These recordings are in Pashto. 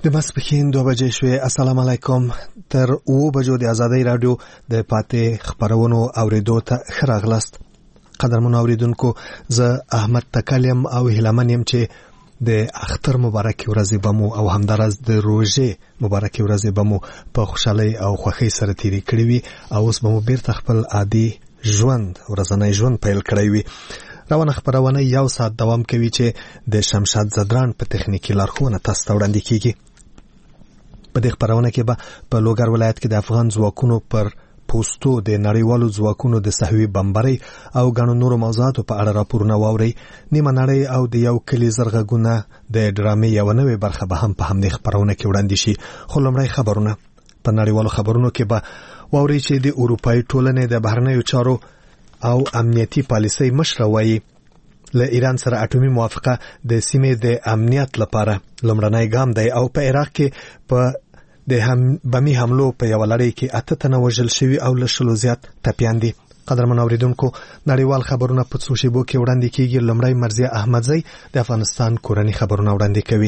د ماسپښین 2 بجې شوې. السلام علیکم. تر 9 بجو د ازادۍ رادیو د پاتې خبرونو اوریدو ته ښه راغلاست. قدرمنو اوریدونکو، زه احمد تکلم او هیلمن یم چې د اختر مبارکي ورځې بمو او همدارس د روژې مبارکي ورځې بمو په خوشحالۍ او خوښۍ سره تیری کړی وي او اوس بمو بیرته خپل عادي ژوند ورځنی ژوند پیل کړی وي. روانه خبرونه 1 ساعت دوام کوي چې د شمشاد زدران په تخنیکی لارښوونه تاسو ته وړاندې کیږي. په دې خبرونه کې به په لوګر ولایت کې د افغان ځواکونو پر پوسټو د نړیوالو ځواکونو د صحوي بمبارۍ او غنو نورو موضوعاتو په اړه راپورونه واوري. نیمه نړۍ او د یو کلی زرغونه د ډرامې یو نوې برخه به هم په همدې خبرونه کې وړاندې شي. خو لومړی خبرونه په نړیوالو خبرونو کې به واوري چې د اروپאי ټولنې د بهرنیو چارو او امنیتي پالیسۍ مشر وایي له ایران سره اټومي موافقه د سیمې د امنیت لپاره لومړنی ګام دی او په عراق کې په د بمي حملو په یو لړۍ کې 8 تنه وژل شوي او له 100 زیات ټپیان دي. قدرمن اوریدونکو، نړیوال خبرونه په څو شیبو کې وړاندې کیږي. لومړی مرزیه احمدزی د افغانستان کورنی خبرونه وړاندې کوي.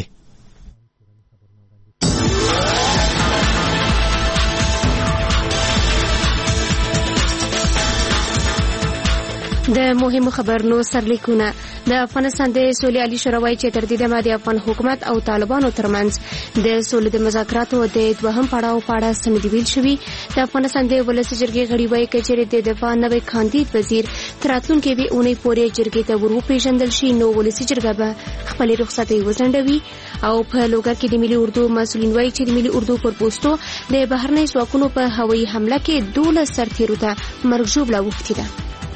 د مهمو خبرونو سرلیکونه. د افغانستان د سولې عالی شورا وایي چې تر دې دمه د افغان حکومت او طالبانو ترمنځ د سولې د مذاکراتو د دوهم پړاو په اړه سندې ویل شوي. د افغانستان د ولسی جرګې غړي وایي چې د دفاع نوی کاندید وزیر تراتلونکي به اونۍ پورې جرګې ته ورپېژندل شي، نو ولسی جرګه به خپل رخصتي وزندوي. او په لوګر کې د ملي اردو مسؤلین وایي چې د ملي اردو پر پوسټو د بهرنۍ ځواکونو په هوایي حمله کې 12 سرتیرو ته مرګ ژوبله وختي ده.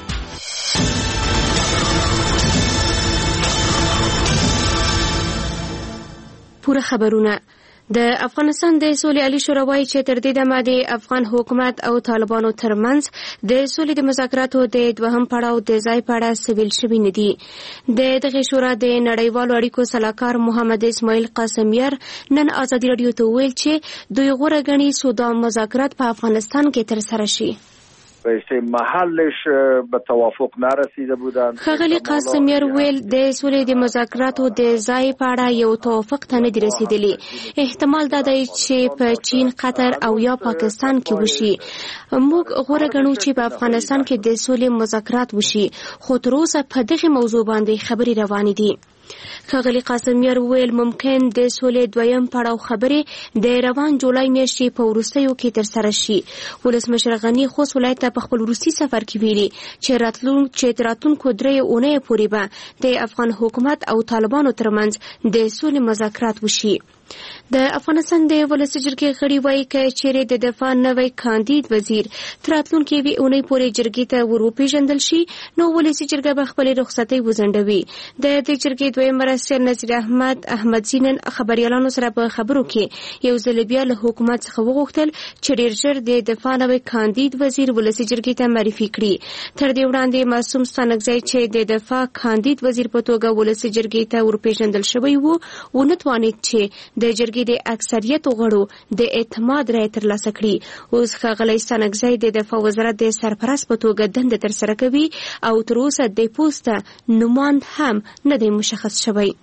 پوره خبرونه. د افغانستان د سولې عالی شورا وایي چې تر دې دمه د افغان حکومت او طالبانو ترمنځ د سولې د مذاکراتو د دوهم پړاو د ځای په اړه څه ویل شوي نه دي. د دغه شورا د نړیوالو اړیکو سلاکار محمد اسماعیل قاسمیار نن ازادي رادیو ته ویل چې دوی غوره ګڼي سودا مذاکرات په افغانستان کې ترسره شي. به محلش به توافق نرسیده بودند. ښاغلي قاسمیار ویل د سولې د مذاکراتو د ځای په اړه یو توافق ته نه دی رسیدلی. احتمال دا دی چې په چین، قطر او یا پاکستان کې وشي. موږ غوره ګڼو چې په افغانستان کې د سولې مذاکرات وشي، خو تر اوسه په دغه موضوع باندې خبرې روانې دي. ښاغلي قاسمیار ویل ممکن د سولې دویم پړاو خبرې د روان جولای میاشتې په وروستیو کې ترسره شي. ولسمشر غني خوست ولایت ته په خپل وروستي سفر کې ویلي چې راتلونکو 3 اونۍ پورې به د افغان حکومت او طالبانو ترمنځ د سولې مذاکرات وشي. د افغانستان د ولسی جرګې غړي وایي چې د دفاع نوی کاندید وزیر تراتلونکي وی اونۍ پورې جرګې ته ورپېژندل شي، نو ولسی جرګه به خپل رخصتي وزندوي. د دې جرګې دویم مرستیال نذیر احمد احمدزی نن خبريالانو سره په خبرو کې یو ځل بیا له حکومت څخه وغوښتل چې ډېر ژر د دفاع نوی کاندید وزیر ولسی جرګې ته معرفي کړي. تر دې وړاندې معصوم ستانکزی چې د دفاع کاندید وزیر په توګه ولسی جرګې ته ورپېژندل شوی وو، ونه توانید چې د جرګې د اکثریت غړو د اعتماد رای ترلاسه کړي. اوس ښاغلی ستانکزی د دفاع وزارت د سرپرست په توګه دنده ترسره کوي او تر اوسه د پوسټه نوماند هم نه دی مشخص شوی.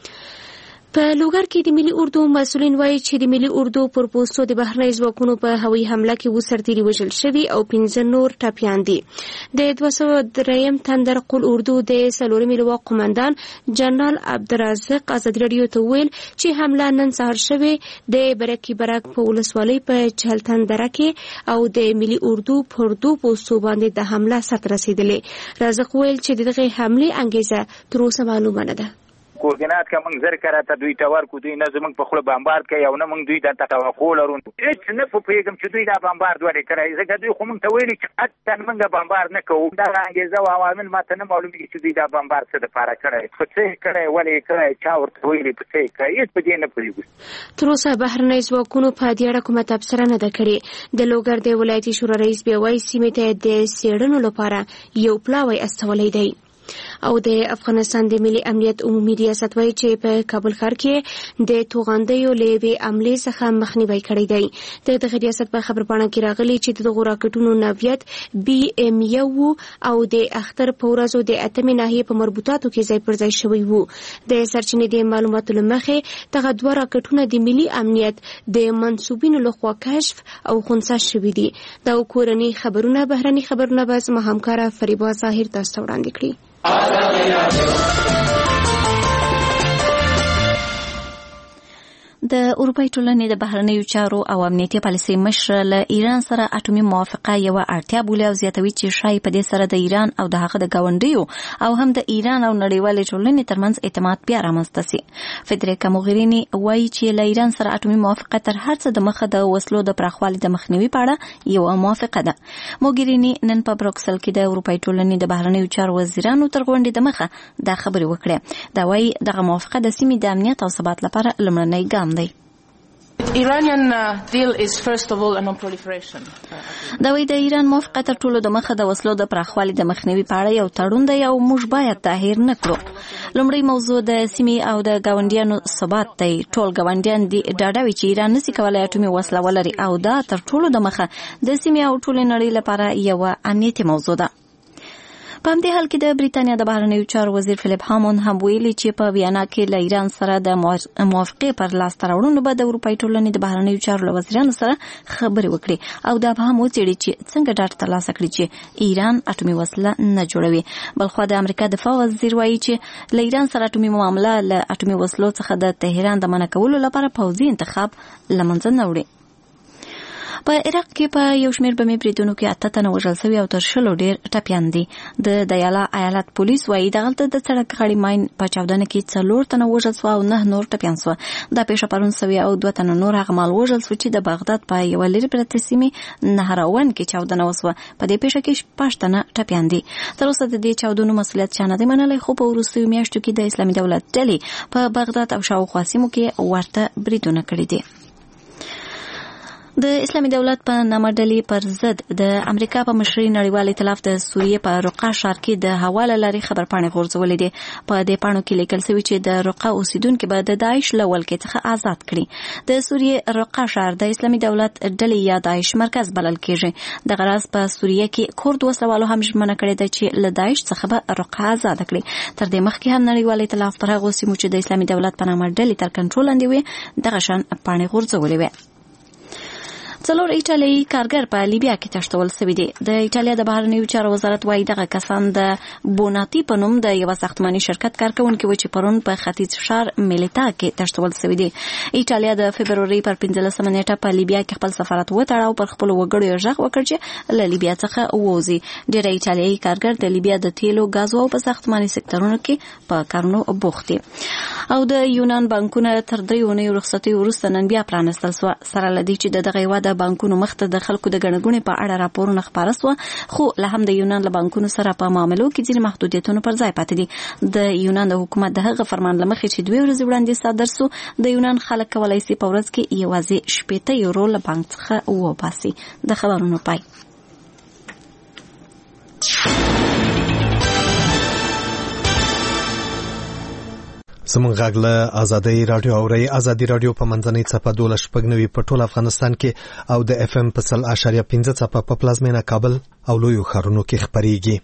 په لوګر کې د ملي اردو مسؤلین وایي چې د ملي اردو پر پوسټو د بهرنۍ ځواکونو په هوایي حمله کې 2 سرتیري وژل شوي او 15 نور ټپیان دي. د 203 تندر قل اردو د 4 لواء قومندان جنرال عبدالرزاق ازادي رادیو ته ویل چې حمله نن سهار شوې د برکي برک په ولسوالۍ په چهلتن دره کې او د ملي اردو پر 2 پوسټو باندې د حمله سره رسیدلې. رزاق ویل چې دغه حمله انګیزه تر اوسه معلومه نه ده. کوردینات که موږ زر کړه ته دوی ته ورکو، دوی نه زموږ په خوله بمبارد کوي او نه موږ دوی ته توقع لرو. هیڅ نه پوهېږم چې دوی دا بمبارد ولې کړی، ځکه دوی خو موږ ته ویلي چې قطعا موږ بمبارد نه کوو. دغه انګېزه او عوامل ماته نه معلومېږي چې دوی دا بمبارد څه دپاره کړی، په څه یې کړی، ولې یې کړی، چا ورته ویلي، په څه یې کړی، هېڅ په دې نه پوهېږو. تر اوسه بهرنۍ ځواکونو په دې اړه کومه تبصره نه ده کړې. د لوګر د ولایتي شورا رئیس بیا وایي سیمې ته د څېړنو لپاره یو پلاوی استولی دی. او د افغانستان د ملي امنیت عمومي ریاست وایي چې په کابل ښار کې د توغندیو له وی عملې څخه مخنیوي کړی دی. د ریاست په خبرپاڼه کې راغلي چې دغه راکټونو نوعیت BM1 او د اختر په ورځو د اتمې ناحیې په مربوطاتو کې ځای پر ځای شوی وو. د سرچینې د معلوماتو لمخې دغه دوه راکټونه د ملي امنیت د منسوبینو لخوا کشف او خنثی شوي دي. دا کورني خبرونه بهرني خبرونه به زما همکاره فریبا ظاهر تاسو ته وړاندې کړي. د اروپای ټولنې د بهرنیو چارو او امنیتي پالیسۍ مشر له ایران سره اټومي موافقه یو اړتیا بولي او زیاتوي چې شایي په دې سره د ایران او د هغه د ګاونډیو او هم د ایران او نړیوالې ټولنې ترمنځ اعتماد بیا رامنځته سي. فدریکا موغرینی وایي چې له ایران سره اټومي موافقه تر هر څه د مخه د وسلو د پراخوالي د مخنیوي په اړه یو موافقه ده. موغرینی نن په بروکسل کې د اروپای ټولنې د بهرنیو چارو وزیرانو تر غونډې د مخه دا خبرې وکړې. دا وایي دغه موافقه د سیمې د امنیت او ثبات لپاره لومړنی ګام دی. Iranian deal is first of all a non-proliferation. دا وی د ایران موافقه تر ټولو د مخه د وسلو د پراخوالي د مخنیوي په اړه یو تړون دی او موږ باید تاهیر نه کړو. لومړی موضوع د سیمې او د ګاونډیانو ثبات دی. ټول ګاونډیان دي ډاډه وي چې ایران نشي کولای اټومي وسله ولري او دا تر ټولو د مخه د سیمې او ټول نړۍ لپاره یو امنیتي موضوع ده. په همدې حال کې د بریتانیا د بهرنیو چارو وزیر فلیپ هامون هم ویلي چې په ویانا کې له ایران سره د موافقې پر لاسته راوړلو به د اروپای ټولنې د بهرنیو چارو له وزیرانو سره خبرې وکړي او دا به هم وڅېړي چې څنګه ډاډ ترلاسه کړي چې ایران اټومي وسله نه جوړوي. بلخوا د امریکا دفاع وزیر وایي چې له ایران سره اټومي معامله له اټومي وسلو څخه د تهران د منع کولو لپاره پوځي انتخاب له منځه نه وړي. په عراق کې په یو شمېر بمي بریدونو کې 8 تنه وژل شوي او تر 100 ډېر ټپیان دي. د دیالا ایالت پولیس وایي دغلته د سړک غاړې ماین په چاودنه کې 4 تنه وژل شو او 9 نور ټپیان شو. دا پیښه پرون شوې او 2 تنه نور هغه مال وژل شو چې د بغداد په یو لري پرته سیمې نهراون کې چاودنه وسوه. په دې پیښه کې 5 تنه ټپیان دي. تر اوسه د دې چاودنو مسؤلیت چا نه دی منلی، خو په وروستیو میاشتو کې د اسلامي دولت ډلې په بغداد او شاوخوا سیمو کې ورته بریدونه کړي دي. د اسلامي دولت په نامه ډلې پر ضد د امریکا په مشرۍ نړیوال ائتلاف د سوریې په رقه ښار کې د هوا له لارې خبرپاڼې غورځولې دي. په دې پاڼو کې لیکل شوي چې د رقه اوسیدونکي به د داعش له ولکې څخه آزاد کړي. د سوریې رقه ښار د اسلامي دولت ډلې یا داعش مرکز بلل کېږي. دغه راز په سوریې کې کورد وسلوالو هم ژمنه کړې ده چې له داعش څخه به رقه آزاد کړي. تر دې مخکې هم نړیوال ائتلاف پر هغو سیمو چې د اسلامي دولت په نامه ډلې تر کنټرول لاندې وي دغه شان پاڼې غورځولې وي. 4 ایټالیایي کارګر په لیبیا کې تښتول شوي دي. د ایټالیا د بهرنیو چارو وزارت وایي دغه کسان د بوناتي په نوم د یو ساختماني شرکت کارکونکي و چې پرون په ختیځ ښار میلیتا کې تښتول شوي دي. ایټالیا د فبروري پر 15 نیټه په لیبیا کې خپل سفارت وتړه او پر خپل وګړو یې غږ وکړ چې له لیبیا څخه ووځي. ډېر ایټالیایي کارګر د لیبیا د تیلو، غازو او په ساختماني سکتورونو کې په کارونو بوخت دي. او د یونان بانکونه تر 3 اونیو رخصتۍ وروسته نن بیا پرانستل شوه. سره له دې چې دغه هیواد بانکونو مخته د خلکو د ګڼګوڼې په اړه راپورونه خپاره شوه، خو له هم د یونان له بانکونو سره په معاملو کې ځینې محدودیتونه پر ځای پاتې دي. د یونان د حکومت د هغه فرمان له مخې چې 2 ورځې وړاندې صادر شو، د یونان خلک کولی شي په ورځ کې یوازې 80 یورو له بانک څخه وباسي. د خبرونو پای. زمونږ غږ له ازادۍ رادیو اورئ. ازادي رادیو په منځنۍ څپه 12.9 په ټول افغانستان کې او د FM په 100.5 څپه په پلازمینه کابل او لویو ښارونو کې خپرېږي.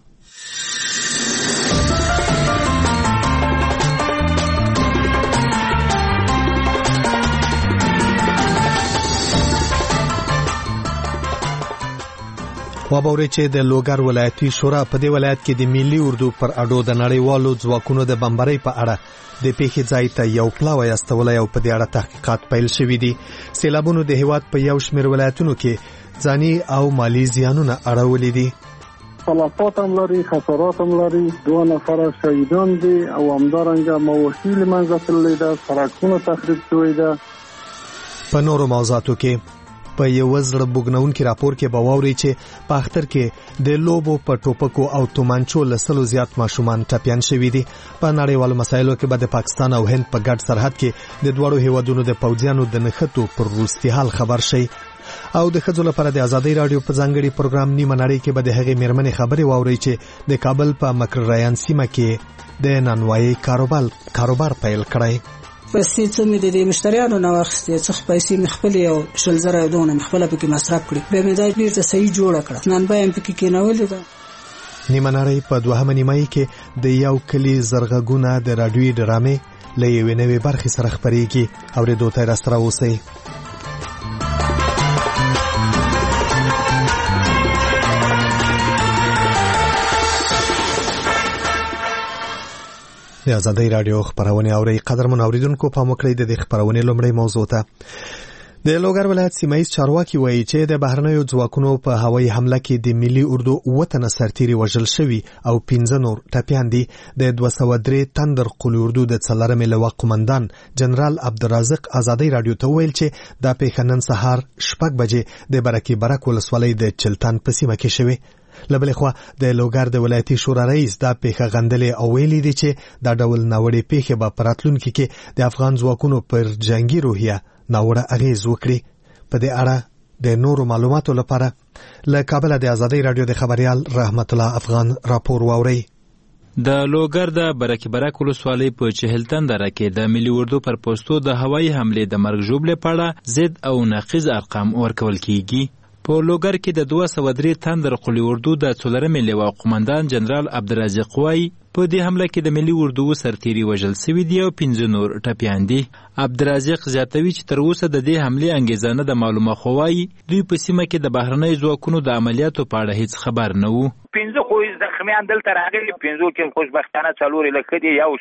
وابوري چې د لوګر ولایتي شورا په دې ولایت کې د ملي اردو پر اډو د نړیوالو ځواکونو د بمبارۍ په اړه د پیښې ځای ته یو پلاوی استولی او په دې اړه تحقیقات پیل شوي دي. سیلابونو د هیواد په یو شمېر ولایتونو کې ځاني او مالي زیانونه اړولي دي. تلفات هم لري، خسارات هم لري، 2 نفر شهیدان دي او همدارنګه مواشي له منځه تللي ده، سړکونه تخریب شوي ده. په نورو موضوعاتو کې په یو زړه بوګنونکي راپور کې به واوري چې په اختر کې د لوبو په ټوپکو او تومانچو له 100 زیات ماشومان ټپیان شوي دي. په نړیوالو مسایلو کې به د پاکستان او هند په ګډ سرحد کې د دوړو هیوادونو د پوځیانو د نښتو پر وروستي حال خبر شي. او د ښځو لپاره د ازادۍ رادیو په ځانګړي پروګرام نیمه نړۍ کې به د هغې میرمنې خبرې واورئ چې د کابل په مکر ریان سیمه کې د نانوایي کاروبار پیل کړی. پیسې څه مې د مشتریانو نه واخیستې، څه پیسې مې خپلې او 100,000 دونه مې خپله پکې مصرف کړې، بیا مې دا بیرته صحیح جوړه کړه، نن به یې پکې کېنولې ده. نیمه نړۍ په دوهمه نیمایي کې د یو کلي زرغږونه د راډیوي ډرامې له یوې نوې برخې سره خپرېږي. اورېدو ته راسره اوسئ. د ازادۍ رادیو خبرونه اوري. قدرمن اوریدونکو پام وکړئ د خبرونه لومړی موضوع ته. د لوګر ولایت سیمایي چارواکي وایي چې د بهرنیو ځواکونو په هوایي حمله کې د ملي اردو وطن سرتیري وژل شوی او 15 نور ټپیان دي. د 203 تندر قلی اردو د څلرمې لواء قومندان جنرال عبدالرزاق ازادۍ رادیو ته ویل چې دا پیښه نن سهار 6 بجې د برکي برک ولسوالۍ د چلتان په سیمه کې شوه. لبلې خوا د لوګر د ولایتي شورا رئیس دا پیښه غندلې او ویلي دي چې دا ډول ناوړې پیښې به پراتلونکي کې د افغان ځواکونو پر جنگي روحیه ناوړه اغیز وکړي. په دې اړه د نورو معلوماتو لپاره له کابل د ازادۍ رادیو د خبريال رحمت الله افغان راپور واوري. د لوګر د برکي برک ولسوالۍ په چهلتن دره کې د ملي اردو پر پوسټو د هوایي حملې د مرګ ژوبلې په اړه ضد او نقیض ارقام ورکول کیږي. په لوګر کې د 203 تندر قلی اردو د څلرمې لواء قومندان جنرال عبدالرزاق وایي په دې حمله کې د ملي اردو سرتیري وژل شوي دي او 15 نور ټپیان دي. عبدالرزاق زیاتوي چې تر اوسه د دې حملې انګیزانه د معلومه خوایي دوی په سیمه کې د بهرنۍ ځواکونو د عملیاتو په اړه هیڅ خبر نه وو. 15 خو زخمیان دلته راغلي، 15 کې خوشبختانه 4 لکه دي، یو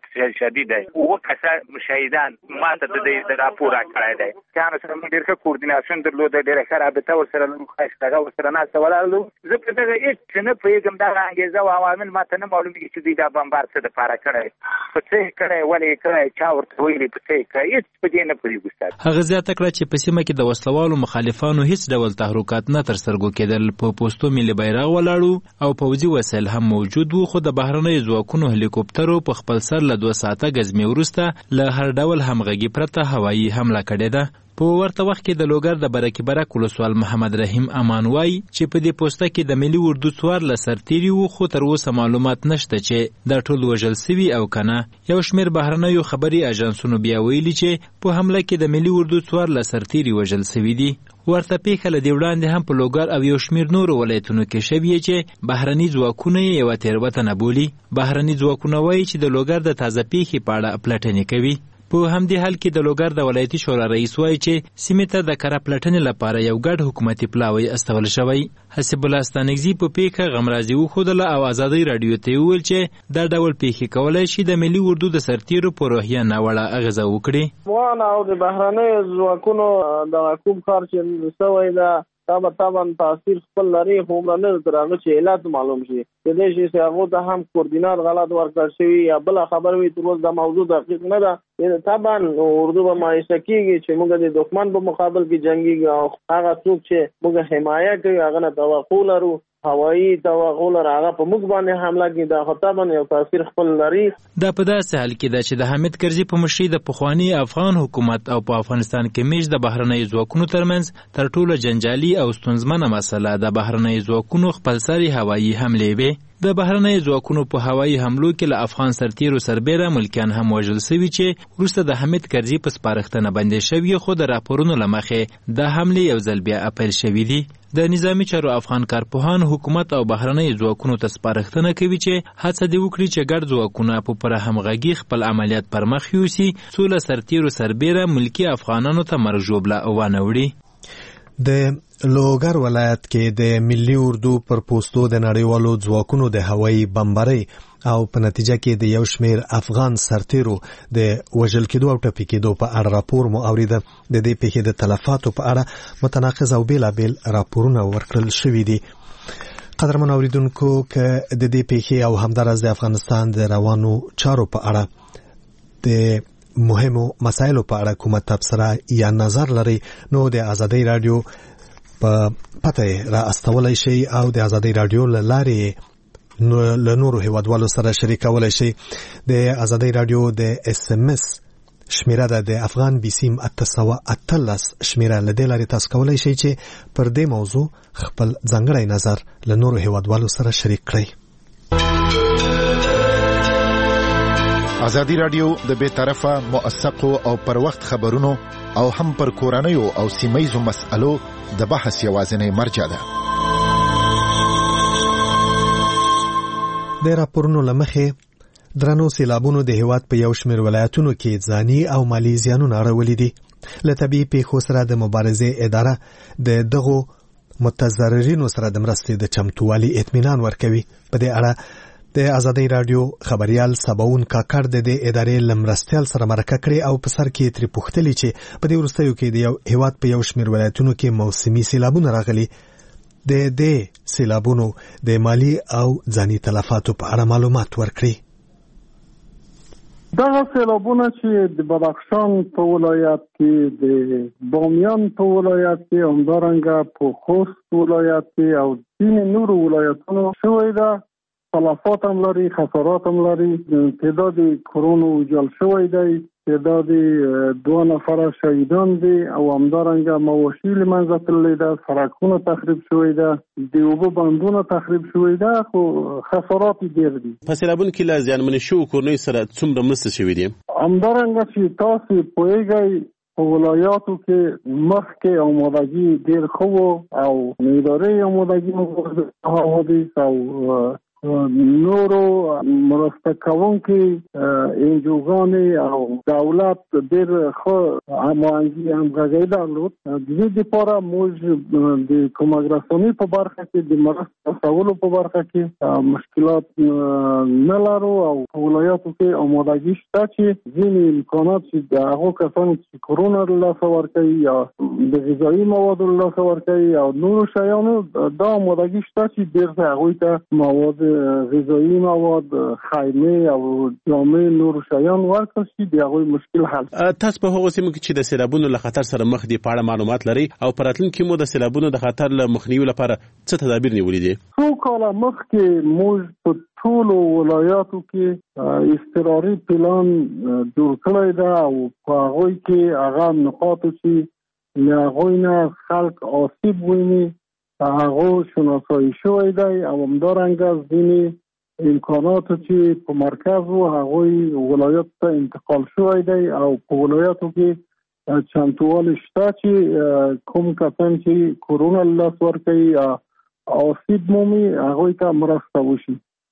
شدید دی او کسه شهیدان ماته د راپور راکړی دی. ځان سره موږ ډېر ښه کوردیناسیون درلود، ډېر ښه رابطه ورسره لرو، خاصه ورسره نه سوالو. زه په دغه هیڅ نه پوهېږم دا انګیزه او عوامل ماته نه معلومیږي چې دوی دا بمبار څه دپاره کړی، په څه یې کړی، ولې یې کړی، چا ورته ویلي، په څه یې کړی، هېڅ په دې نه پوهېږو. هغه زیاته کړه چې په سیمه کې د وسلوالو مخالفانو هیڅ ډول تحرکات نه تر سترګو کېدل. په پوسټو ملي بیرغ ولاړو او پوځي وسایل هم موجود وو، خو د بهرنیو ځواکونو هلیکوپټرو په خپل سر له 2 ساعته ګزمې وروسته له هر ډول همغږي پرته هوایي حمله کړې ده. په ورته وخت کې د لوګر د برکي برک ولسوال محمد رحیم امان وایي چې په دې پوسټه کې د ملي اردو 14 سرتیري وو، خو تر اوسه معلومات نشته چې دا ټول وژل شوي او کنه. یو شمېر بهرنیو خبري اژانسونو بیا ویلي چې په حمله کې د ملي اردو 14 سرتیري وژل شوي دي. ورته پیښه له دې وړاندې هم په لوګر او یو شمېر نورو ولایتونو کې شوې چې بهرني ځواکونه یې یوه تېروتنه بولي. بهرني ځواکونه وایي چې د لوګر د تازه پیښې په اړه پلټنې کوي. په همدې حال کې د لوګر د ولایتي شورا رئیس وایي چې سیمې ته د کره پلټنې لپاره یو ګډ حکومتي پلاوی استول شوی. حسب الله ستانکزي په پیښه غمرازي وښودله او ازادۍ رادیو ته وویل چې دا ډول پیښې کولی شي د ملي اردو د سرتیرو په روحیه ناوړه اغېزه وکړي. افغان او د بهرنیو ځواکونو د کوم کار چې شوی ده طبعا تاثیر خپل لري، خو عمره نه تر هغه چې علت معلوم شي. کېدای شي چې هغو ته هم کوردینات غلط ورکړل شوي یا بله خبر وي، تر اوسه دا موضوع دقیق نه ده. طبعا اردو به مایوسه کېږي چې موږ د دښمن په مقابل کې جنګېږو او هغه څوک چې موږ حمایه کوي هغه نه توقع لرو، هوایي توقع لرو، هغه په موږ باندې حمله کوي. دا خو طبعا یو تاثیر خپل لري. دا په داسې حال کې ده چې د حامد کرزي په مشرۍ د پخواني افغان حکومت او په افغانستان کې میش د بهرنیو ځواکونو ترمنځ تر ټولو جنجالي او ستونزمنه مسله د بهرنیو ځواکونو خپلسري هوایي حملې وې. د بهرنیو ځواکونو په هوایي حملو کې له افغان سرتیرو سربیره ملکیان هم وژل شوي چې وروسته د حامد کرزي په سپارښتنه بندې شوي، خو د راپورونو له مخې د حملې یو ځل بیا اپیل شوي دي. د نظامی چارو افغان کارپوهان حکومت او بهرنیو ځواکونو ته سپارښتنه کوي چې هڅه دې وکړي چې ګډ ځواکونه په پوره همغږي خپل عملیات پر مخ یوسي، څو له سرتیرو سربیره ملکي افغانانو ته مرګ ژوبله وانه وړي. د لوګر ولایت کې د ملي اردو پر پوسټو د نړیوالو ځواکونو د هوایي بمبارۍ او په نتیجه کې د یو شمېر افغان سرتیرو د وژل کېدو او ټپي کېدو په اړه راپور مو اورېده. د دې پیښې د تلفاتو په اړه متناقض او بېلابېل راپورونه ورکړل شوي دي. قدرمن اوریدونکو، که د دې پیښې او همداراز د افغانستان د روانو چارو په اړه د مهمو مسایلو په اړه کومه تبصره یا نظر لري، نو د ازادۍ رادیو په پته را استولای شي او د ازادۍ رادیو له لارې له نورو هیوادوالو سره شریکولی شي. د ازادۍ رادیو د SMS شمیره ده د افغان بیسیم 813 شمیره لدې لارې تاسو کولای شئ چې پر دې موضوع خپل ځانګړی نظر له نورو هیوادوالو سره شریک کړئ. ازادي رادیو د بې طرفه موثقو او پر وخت خبرونو او هم پر کورنیو او سیمه‌یزو مسألو د بحث یوازینی مرجع ده. د راپورونو لمخې درنو سیلابونو د هیواد په یو شمېر ولایتونو کې ځاني او مالی زیانونه اړولي دي. له طبیعي پیښو سره د مبارزې اداره د دغو متضررینو سره د مرستې د چمتووالي اطمینان ورکوي. په دې اړه د ازادي رادیو خبريال سباون کاکړ د ادارې لمرستيال سره مرکه کړې او په سر کې تر پوښتلې چې په دې ورستیو کې د یو هیواد په یو شمېر ولایتونو کې موسمي سیلابونه راغلي. د دې سیلابونو د مالی او ځاني تلفاتو په اړه معلومات ورکړي. دغه سیلابونه چې د بدخشان په ولایت کې، د بامیان په ولایت کې، همدارنګه په خوست ولایت کې او ځینې نورو ولایتونو شوی ده، تلفات هم لري، خسارات هم لري. تعداد کورونو ویجاړ شوی دی، تعداد 2 نفر شهیدان دي او همدارنګه مواشي له منځه تللي ده، سړکونه تخریب شوی ده، د اوبو بندونه تخریب شوی ده، خو خسارات ډېر دي. په سیلابونو کې لا زیانمنې شوو کورنیو سره څومره مرسته شوې دي؟ همدارنګه چې تاسو پوهیږئ په ولایاتو کې مخکې آمادګي ډېر ښه و او ادارې آمادګي حوادث او نورو مرسته کوونکي انجوګانې او دولت ډېر ښه همغږي درلود. د دې لپاره موږ د کومک رسونې په برخه کې د مرستې رسولو په برخه کې مشکلات نه لرو او په ولایاتو کې آمادګي شته چې ځینې امکانات چې د هغو کسانو چې کرونا له لاسه ورکوي یا د غذایي موادو له لاسه ورکوي او نورو شیانو دا آمادګي شته چې بیرته هغوی ته مواد غذایی مواد، خیمه او جامې، نور شیان ورکړل شي د هغوی مشکل حل. تاسو په هغو سیمو کې چې د سیلابونو له خطر سره مخ دي په اړه معلومات لرئ او په راتلونکي کې مو د سیلابونو د خطر له مخنیوي لپاره څه تدابیر نیولي دي؟ څو کاله مخکې موږ په ټولو ولایاتو کې اضطراري پلان جوړ کړی ده او په هغوی کې هغه نقاطو چې له هغوی نه خلک آسیب ویني هغه شناسایی شوی دی او همدارنګه ځینې امکاناتو چې په مرکز و هغوی ولایت ته انتقال شوی دی او په ولایاتو کې چمتووالی شته چې کوم کسان چې کرونا له لاسه ورکوي آسیب مومي هغوی ته مرسته وشي.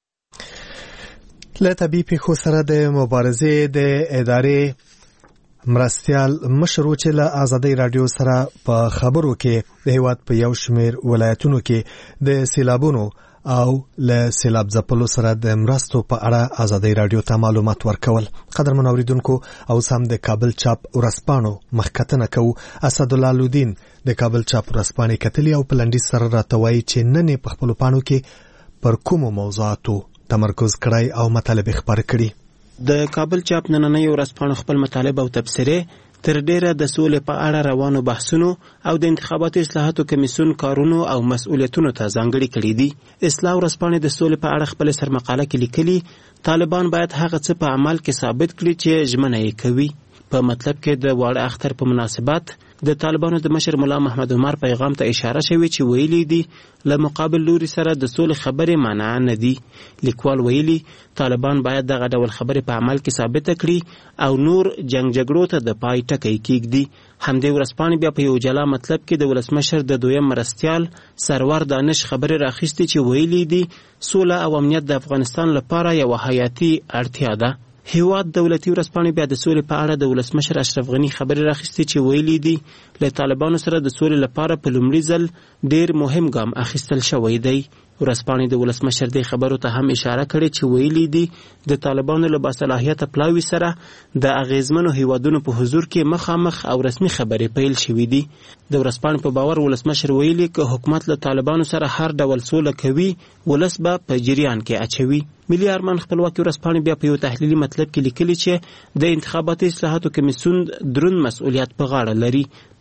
له طبیعي پیښو سره د مبارزې د ادارې مرستيال مشر چې له ازادي رادیو سره په خبرو کې د هیواد په یو شمېر ولایتونو کې د سیلابونو او له سیلاب ځپلو سره د مرستو په اړه ازادي رادیو ته معلومات ورکول. قدرمن اوریدونکو او سم د کابل چاپ ورسپانو مخکتنه کو اسد الله لودین د کابل چاپ ورسپانې کتلی او پلنډي سره راتوي چې نن په خپل پانو کې پر کوم موضوعاتو تمرکز کړی او مطالب خبر کړي. د کابل چاپ نننۍ ورځپاڼه خپل مطالب او تبصرې تر ډیره د سولې په اړه روانو بحثونو او د انتخاباتي اصلاحاتو کمیسیون کارونو او مسؤلیتونو ته ځانګړي کړي دي. اصلاح ورځپاڼه د سولې په اړه خپل سرمقاله کې لیکلي طالبان باید هغه څه په عمل کې ثابت کړي چې ژمنه یې کوي. په مطلب کې د واړه اختر په مناسبت د طالبانو د مشر مولا محمد عمر پیغام ته اشاره شوی چې ویلي دي له مقابل لوري سره د سولې خبرې مانع نه دي. لیکوال ویلي طالبان باید دغه ډول خبرې په عمل کې ثابت کړي او نور جنگ جګړو ته د پای ټکی کېږدي. همدې ورځپاڼې بیا په یو جلا مطلب کې د ولسمشر د دویم مرستیال سرور دانش خبرې راخیستې چې ویلي دي سوله او امنیت د افغانستان لپاره یو حیاتي اړتیا ده. هیواد دولتي ورځپاڼې بیا د سولې په اړه د ولسمشر اشرف غني خبرې راخیستې چې ویلي دي له طالبانو سره د سولې لپاره په لومړي ځل ډېر مهم ګام اخیستل شوی دی. ورځپاڼې د ولسمشر دې خبرو ته هم اشاره کړې چې ویلي دي د طالبانو له باصلاحیته پلاوي سره د اغیزمنو هیوادونو په حضور کې مخامخ او رسمي خبرې پیل شوې دي. د ورځپاڼې په باور ولسمشر ویلي که حکومت له طالبانو سره هر ډول سوله کوي ولس به په جریان کې اچوي. ملي ارمان خپلواکي ورځپاڼې بیا په یو تحلیلي مطلب کې لیکلي چې د انتخاباتي اصلاحاتو کمیسیون دروند مسؤلیت په غاړه لري. په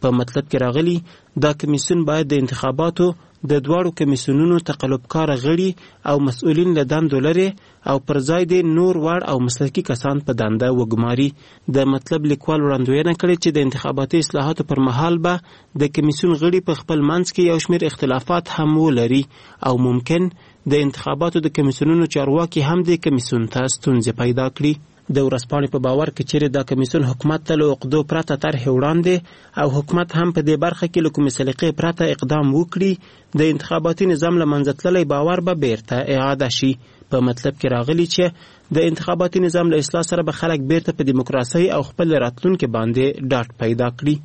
په مطلب کې راغلي دا کمیسیون باید د انتخاباتو د دواړو کمیسیونونو تقلبکار غړي او مسؤلین له دندو لري او پر ځای د نور وړ او مسلکي کسان په دنده وګماري. د مطلب لیکوال وړاندوینه کړې چې د انتخاباتي اصلاحاتو پر مهال به د کمیسیون غړي په خپل منځ کې یو شمېر اختلافات هم ولري او ممکن د انتخاباتو د کمیسیونونو چارواکي هم د کمیسیون ته ستونزې پیدا کړي. د ورځپاڼې په باور کې چیرې دا کمیسیون حکومت ته له عقدو پرته طرحې وړاندې او حکومت هم په دې برخه کې له کومې سلیقې پرته اقدام وکړي د انتخاباتي نظام له منځه تللی باور به بیرته اعاده شي. په مطلب کې راغلي چې د انتخاباتي نظام له اصلاح سره به خلک بیرته په دیموکراسۍ او خپل راتلونکي باندې ډاډ پیدا کړي.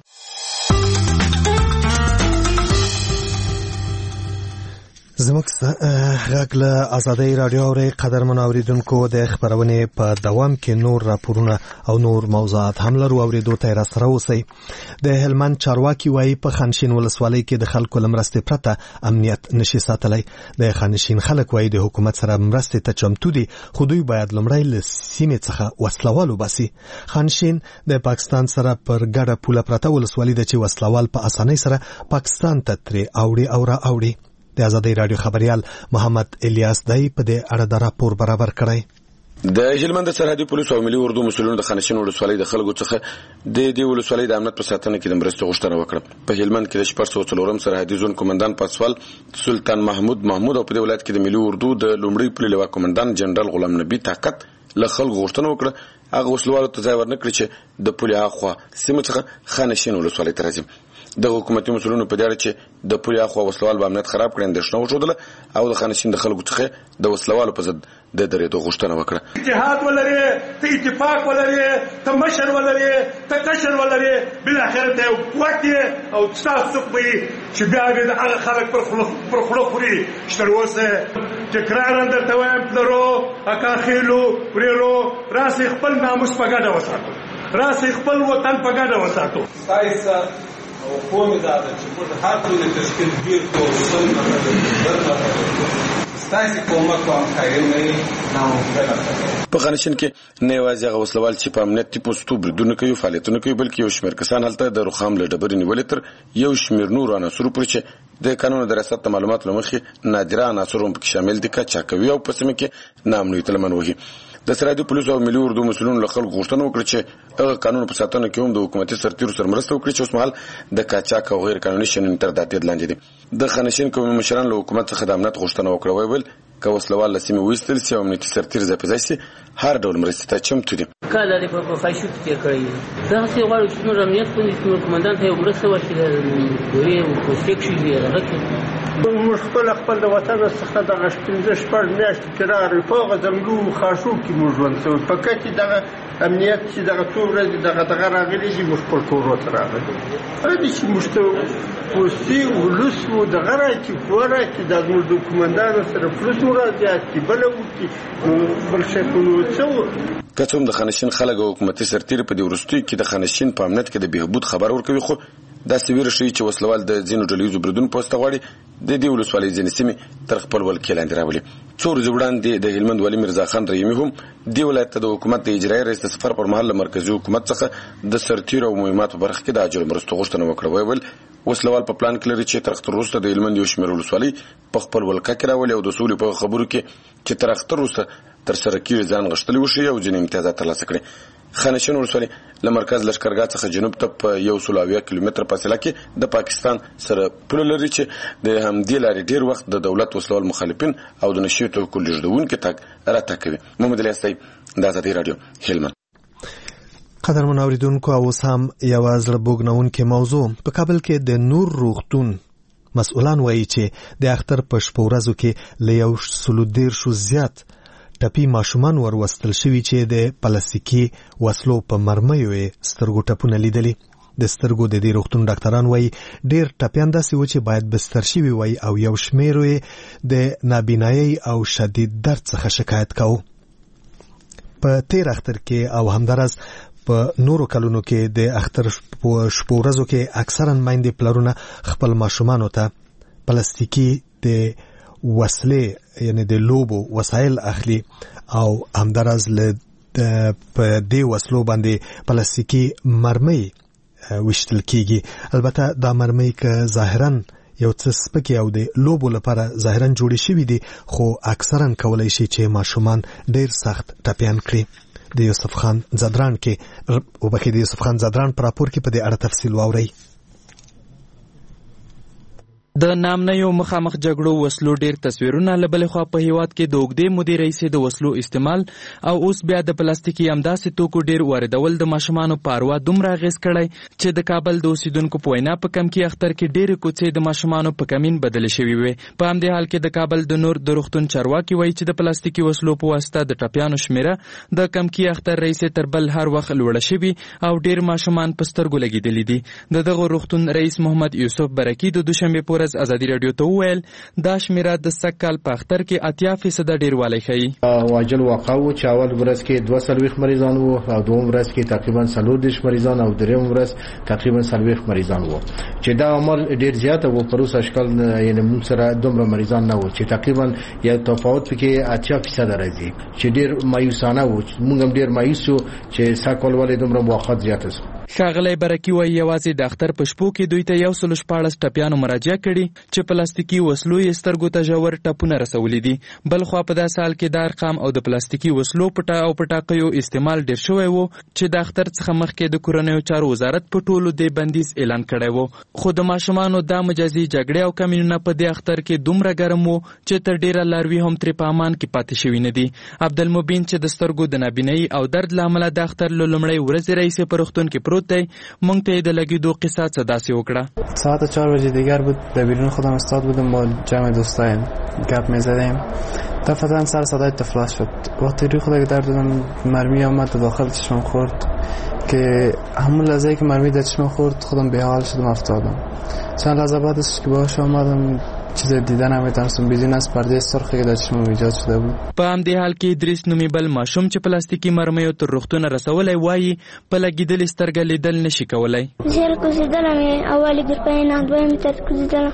زموږ غږ له ازادۍ راډیو اورئ. قدرمنو اورېدونکو د خپرونې په دوام کې نور راپورونه او نور موضوعات هم لرو، اورېدو ته راسره اوسئ. د هلمند چارواکي وایي په خانشین ولسوالۍ کې د خلکو له مرستې پرته امنیت نشي ساتلی. د خانشین خلک وایي د حکومت سره مرستې ته چمتو دي، خو دوی باید لومړی له سیمې څخه وسلوال وباسي. خانشین د پاکستان سره پر ګډه پوله پرته ولسوالي ده چې وسلوال په اسانۍ سره پاکستان ته ترې اوړي او را اوړي. د ازادۍ راډیو خبريال محمد الیاس دای په دې اړه د راپور برابر کړی. د هلمند سرحدي پولیسو او ملي اردو مسولینو د خانشین ولسوالۍ د خلکو څخه د دې ولسوالۍ د امنیت په ساتنه کې د مرستې غوښتنه وکړه. په هلمند کې د 404 سرحدي زون قومندان پاسوال سلطان محمود او په دې ولایت کې د ملي اردو د لومړي پلي لوا قومندان جنرال غلام نبی طاقت له خلکو غوښتنه وکړه هغه وسلوالو ته ځای ورنکړي چې د پلي اخوا سیمه څخه خانشین ولسوالۍ ته راځي. د حکومتي مسولینو په اړه چې د پلي اخوا وسلوال به امنیت خراب کړي اندېښنه وښودله او د خانشین د خلکو څخه د وسلوالو په ضد د درېدو غوښتنه وکړه. اتحاد ولري، ته اتفاق ولري، ته مشر ولري، ته کشر ولري، بل اخر ته قوت او تاسو به چې بیا به د هغه خلک پر خلو خوري شتروسه تکرار درته وایم پلرو اکاخیلو وريرو راسي خپل ناموس په ګډه وساتو، راسي خپل وطن په ګډه وساتو. سایسا او قومي دا چې موږ هر څه تشکیل ډیر کوو ستاسو کومک کوم خیر نه په خانشین کې نه یوازې هغه وسلوال چې په امنیتي پوسټو بریدونه کوي فعالیتونه کوي بلکې یو شمېر کسان هلته د رخام له ډبرې نیولې تر یو شمېر نور عناصرو پورې چې د قانون د ریاست معلوماتو له مخې نادره عناصر هم پکې شامل دي که چاکوي او په سیمه کې ناامنیت لمن وهي. د سرحدي پولیسو او ملي اردو مسولینو له خلکو غوښتنه وکړه چې هغه قانون په ساتنه کې هم د حکومتي سرتیرو سره مرسته وکړي چې اوسمهال د قاچاق او غیر قانوني شننې تر داتې لاندې دي. د خانشین قومي مشران له حکومت څخه د امنیت غوښتنه وکړه ویل که وسلوال له سیمې وایستل سي او امنیتي سرتیر ځای په ځای سي هر ډول مرستې ته چمتو دي. کله د په فایشو تیر کړی دا څه غواړي چې نور امنیت په قومندان ته مرسته وکړي دوی په سیکشن دی راغلی موږ خپل د وطن څخه د غشتنځ شپږ میاشتې کې راغلو په هغه زملو خاشو کې موږ ژوند کوو په کچې دغه امنیت چې دغه څو ورځې دغه راغلي چې موږ خپل کورو ته راغلو هغه چې موږ ته پوستي ولس مو دغه راکړي کور راکړي د زموږ د قومندانو سره پولیس مراجعات کړي بله وکړي بل شی خو نو څه که څوم د خانشین خلک او حکومتي سرتیر په دې وروستیو کې د خانشین په امنیت کې د بهبود خبر ورکوي خو دا سویره شي چې وسلوال د ځینو ډلهییزو بریدونو په واسطه غواړي د دې ولسوالۍ ځینې سیمې تر خپل ولکې لاندې راولي. څو ورځې وړاندې د هلمند والي میرزا خان رحیمي هم دې ولایت ته د حکومت د اجرایي رئیس د سفر پر مهال له مرکزي حکومت څخه د سرتیرو او مهماتو په برخه کې د اجرو مرستو غوښتنه وکړه. ویل وسلوال په پلان کې لري چې تر اختر وروسته د هلمند یو شمېر ولسوالۍ په خپل ولکه کې راولي او د سولې په خبرو کې چې تر اختر وروسته تر سره کېږي ځان غښتلي وشي او ځینې امتیازات ترلاسه کړي. خانشین ولسوالۍ له مرکز لښکرګاه څخه جنوب ته په 180 کیلومتر فاصله کې د پاکستان سره پوله لري چې د همدې لارې ډیر وخت د دولت وسلوال مخالفین او د نشي توکو لیږدونکي تګ راتګ کوي. محمد الیاس د ازادۍ راډیو هلمند. قدرمن اوریدونکو اوس هم یو زړه بوږنونکې موضوع په کابل کې د نور روغتون مسؤلان وایي چې د اختر په شپو ورځو کې له 130 زیات ټپي ماشومان وروستل شوي چې د پلاستیکي وسلو په مرمیو سترګو ټپونه لیدلي. د سترګو د دې روغتون ډاکټران وایي ډېر ټپیان داسې و چې باید بستر شوي وای او یو شمېر یې د نابینایۍ او شدید درد څخه شکایت کوو. په تیر اختر کې او همداراز په نورو کلونو کې د اختر په شپو ورځو کې اکثرا میندې پلرونه خپل ماشومانو ته پلاستیکي د وسلې یعنی د لوبو وسایل اخلي او همداراز له په دې وسلو باندې پلاستیکي مرمۍ وشتل کیږي. البته دا مرمۍ که ظاهرا یو څه سپکې او د لوبو لپاره ظاهرا جوړې شوي دي خو اکثرا کولای شي چې ماشومان ډیر سخت ټپیان کړي. د یوسف خان زدران په راپور کې په دې اړه تفصیل واورئ. د نامنیو مخامخ جګړو وسلو ډیر تصویرونه لبل خو په هیواد کې د اوګدې مودې رئیسې د وسلو استعمال او اوس بیا د پلاستیکي امداسې توکو ډیر واردول د ماشومانو پاروا دومره اغیز کړی چې د کابل د اوسیدونکو په وینا په کمکی اختر کې ډیر کوڅې د ماشومانو په کمین بدل شوی وي. په همدې حال کې د کابل د نور د روغتون چارواکي وایي چې د پلاستیکي وسلو په واسطه د ټپیانو شمیره د کمکی اختر رئیسې تر بل هر وخت لوړه شوی او ډیر ماشومان په سترګو لګیدلي دي. دغه روغتون رئیس محمد یوسف برکی د دوشنبه پورز ازادي رادیو ته وویل دا شمیره د سکهال په اختر کې 80% ډیروالی ښیي. واجل واقع و چې اول ورځ کې 240 مریضان وو او دوم ورځ کې تقریبا 40 مریضان او دریم ورځ تقریبا 40 مریضان وو چې دا عمل ډیر زیات وو. پر اوسه اشکال یعنی موږ سره دومره مریضان نه وو چې تقریبا یو تفاوت کې 80% راځي چې ډیر مایوسانه وو. موږ هم ډیر مایوس شو چې سکهال ولې دومره موخت زیات شو. ښاغلی برکی وایي یوازې د اختر په شپو کې دوی ته 114 ټپیانو مراجعه کړي چې پلاستیکي وسلو یې سترګو ته ژور ټپونه رسولي دي. بل خوا په داسې حال کې د ارقام او د پلاستیکي وسلو او پټاقیو استعمال ډیر شوی و چې د اختر څخه مخکې د کورنیو چارو وزارت په ټولو د بندیز اعلان کړی و. خو د ماشومانو دا مجازي جګړې او کمینونه په دې اختر کې دومره ګرم و چې تر ډیره لاروي هم ترې په امان کې پاتې شوي نه دي. عبدالمبین چې د سترګو د نابینۍ او درد له امله د اختر له لومړۍ ورځې رئیس په روغتون کې پروت دی مونږ ته د لګیدو قصه څه داسې وکړه. ساعت 4 بجه دیگر بود. در بیرون خودم استاد بودم با جمع دوستایم گپ می‌زدیم. دفعتاً سر صدای تفلاش شد. وقتی روی خود در دادم مرمی آمد داخل چشمم خورد که همون لحظه‌ای که مرمی در چشمم خورد خودم به حال شدم افتادم. چند لحظه بعدش که باهاش آمدم چیز دیدن نمی‌تونستم بدون از پرده سرخی که در چشمم ایجاد شده بود. په همدې حال کې ادریس نومي بل ماشوم چې پلاستیکي مرمیو تر روغتونه رسولی وایي په لګېدلې سترګه لیدل نشي کولی. زه کوزېدلم اولې ګروپۍ نه دویم ته کوزېدلم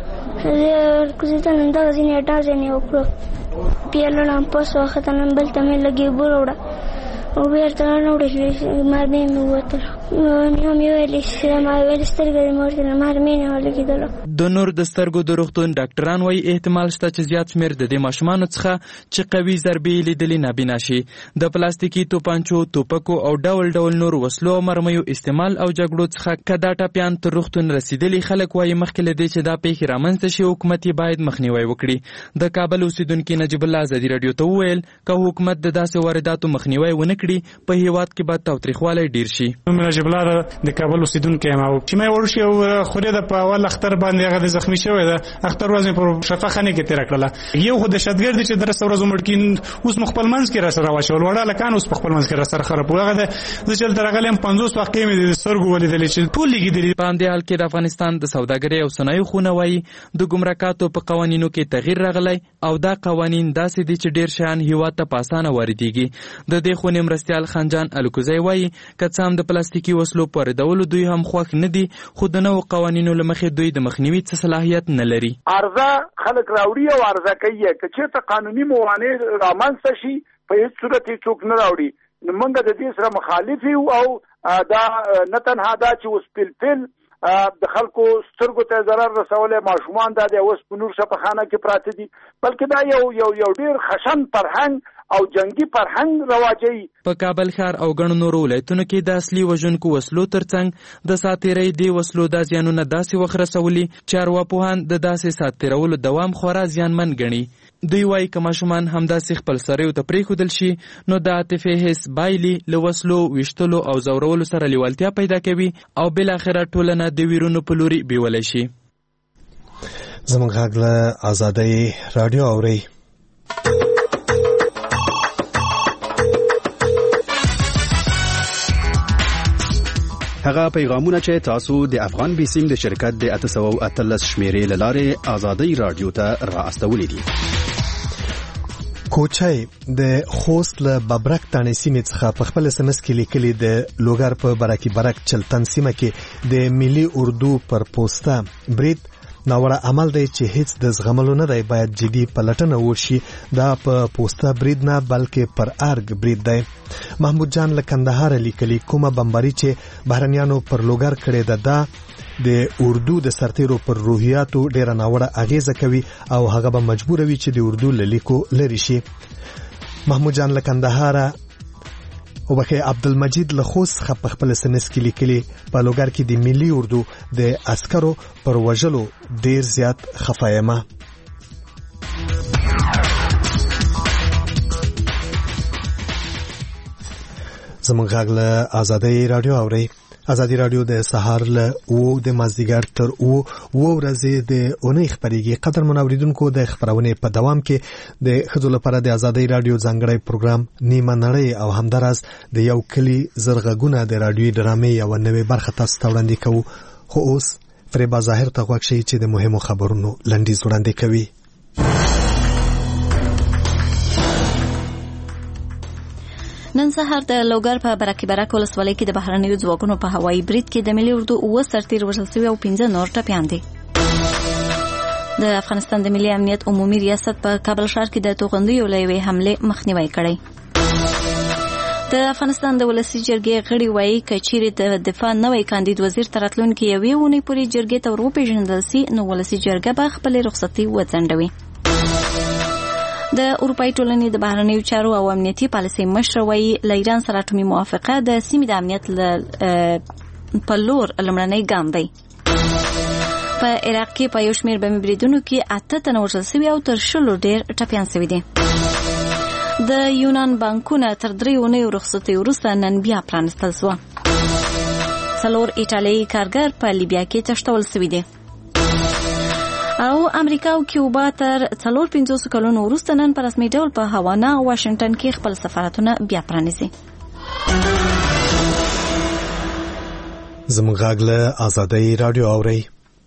کوزېدلم دغه ځینې اډا ځینې وکړو بیا لاړم پاس واخېدلم بل ته مې لږې اوبه راوړه او بیرته راوړې مرمۍ مې ووتله مې ویلې سترګه دې مې ورته مرمۍ نه ولګېدله. د نور د سترګو د روغتون ډاکټران وایي احتمال شته چې زیات شمېر د دې ماشومانو څخه چې قوي ضربې یې لیدلې نابینا شي. د پلاستیکي توپانچو توپکو او ډول ډول نور وسلو او مرمیو استعمال او جګړو څخه که دا ټپیان تر روغتون رسېدلي خلک وایي مخکې له دې چې دا پیښې رامنځته شي حکومت یې باید مخنیوی وکړي. د کابل اوسیدونکي نجیب الله ازادي راډیو ته وویل که حکومت د داسې وارداتو مخنیوی ونه کړي په هیواد کې به تاوتریخوالی ډیر شي. نجیب الله د کابل اوسیدونکی یم او چې مې ورشي او خوري د په اول اختر باندې هغه د زخمی شوی ده اختر ورځ په شفاخانه کې تیر کړله. یو خو د شتګرد چې درس ورځ مړکین اوس مخبل منځ کې را سره واچول وړه لکان اوس په خپل منځ کې را سره خراب وغه د چل درغلم 50 واقع مې د سرګو ولیدل چې ټول لګیدلی. په همدې حال کې د افغانستان د سوداګرۍ او صنایعو خونه وایي د ګمرکاتو په قوانینو کې تغییر راغلی او دا قوانین داسې دي چې ډیر شیان هیواد ته په اسانه واردېږي. د دې خونې مرستیال خانجان الکوزی وایي که څه هم د پلاستیکي وسلو په واردولو دوی هم خوښ نه دي خو د نوو قوانینو له مخې دوی د مخنیوي څه صلاحیت نه لري. عرضه خلک راوړي او عرضه کوي که چېرته قانوني موانع رامنځته شي په هیڅ صورت یې څوک نه راوړي. موږ د دې سره مخالف یو او دا نه تنها دا چې اوس فلفل د خلکو سترګو ته ضرر رسولی ماشومان دا د اوس په نور شفاخانه کې پراته دي بلکې دا یو ډیر خشن فرهنګ او جنگي فرهنګ رواجوي. په کابل ښار او ګڼو نورو ولایتونو کې د اصلي وژونکو وسلو ترڅنګ د ساتیرۍ دې وسلو دا زیانونه داسې وخت رسولي چې ارواپوهان د داسې ساتیرولو دوام خورا زیانمن ګڼي. دوی وایي که ماشومان همداسې خپل سریو ته پرېښودل شي نو د عاطفې حس بایلي له وسلو ویشتلو او ځورولو سره لیوالتیا پیدا کوي او بالاخره ټولنه د ویرونو په لوري بیولی شي. زموږ غږ له ازادۍ راډیو اورئ. هغه پیغامونه چې تاسو د افغان بیسیم د شرکت د 813 شمیرې له لارې ازادۍ رادیو ته را استولې دي. کوچای د خوست له ببرک تانې سیمې څخه په خپل SMS کې لیکلي د لوګر په برکی برک چلتن سیمه کې د ملي اردو پر پوسټه برید ناوړه عمل دی چې هیڅ د زغملو نه دی، باید جدي پلټنه وشي. دا په پوسته برید نه بلکې پر ارګ برید دی. محمود جان له کندهار لیکلي کومه بمباري چې بهرنیانو پر لوګر کړې ده دا د اردو د سرتیرو پر روحیاتو ډیره ناوړه اغیزه کوي او هغه به مجبور وي چې د اردو له لیکو لري شي. محمود جان له کندهار او بخې عبدالمجید له خوست څخه په خپل SMS کې لیکلي په لوګر کې د ملي اردو د عسکرو پر وژلو ډیر زیات خفه یم. زموږ غږ له ازادۍ رادیو اورئ. ازادي رادیو د سهار له 9 د مازدیګر تر 9 ورځې د اونۍ خبريږي. قدرمن اوریدونکو د خبرونه په دوام کې د ښځو لپاره د ازادي رادیو ځانګړی پروګرام نیمه نړۍ او همدارس د یو کلی زرغونه د رادیوي ډرامې یو نوې برخه تاسو ته وړاندې کوو. خو اوس فریبا ظاهر ته غوښ شي چې د مهمو خبرونو لنډیز وړاندې کوي. نن سهار د لوګر په برکې برک ولسوالۍ کې د بهرنیو ځواکونو په هوایي برید کې د ملي اردو 9 سرتیر وژل شوي او 15 نور ټپیان دي. د افغانستان د ملي امنیت عمومي ریاست په کابل ښار کې د توغندیو له یوې حملې مخنیوی کړی. د افغانستان د ولسي جرګې غړي وایي که چیرې د دفاع نوی کاندید وزیر تر راتلونکي یوې اونۍ پورې جرګې ته وروپېژندل سي نو ولسي جرګه به خپلې رخصتي وځنډوي. د اروپای ټولنې د بهرنیو چارو او امنیتي پالیسۍ مشر وایي له ایران سره اټومي موافقه د سیمې د امنیت په لور لومړنی ګام دی. په عراق کې په یو شمېر بمي بریدونو کې 8 تنه وژل شوي او تر 100 ډېر ټپیان شوي دي. د یونان بانکونه تر 3 اونیو رخصتۍ وروسته نن بیا پرانستل شوه. 4 ایټالیایي کارګر په لیبیا کې تښتول شوي دي. او امریکا او کیوبا تر 450 کلونو وروسته نن په رسمي ډول په هاوانا او واشنگټن کې خپل سفارتونه بیا پرانیزي. زموږ غږ له ازادۍ رادیو اورئ.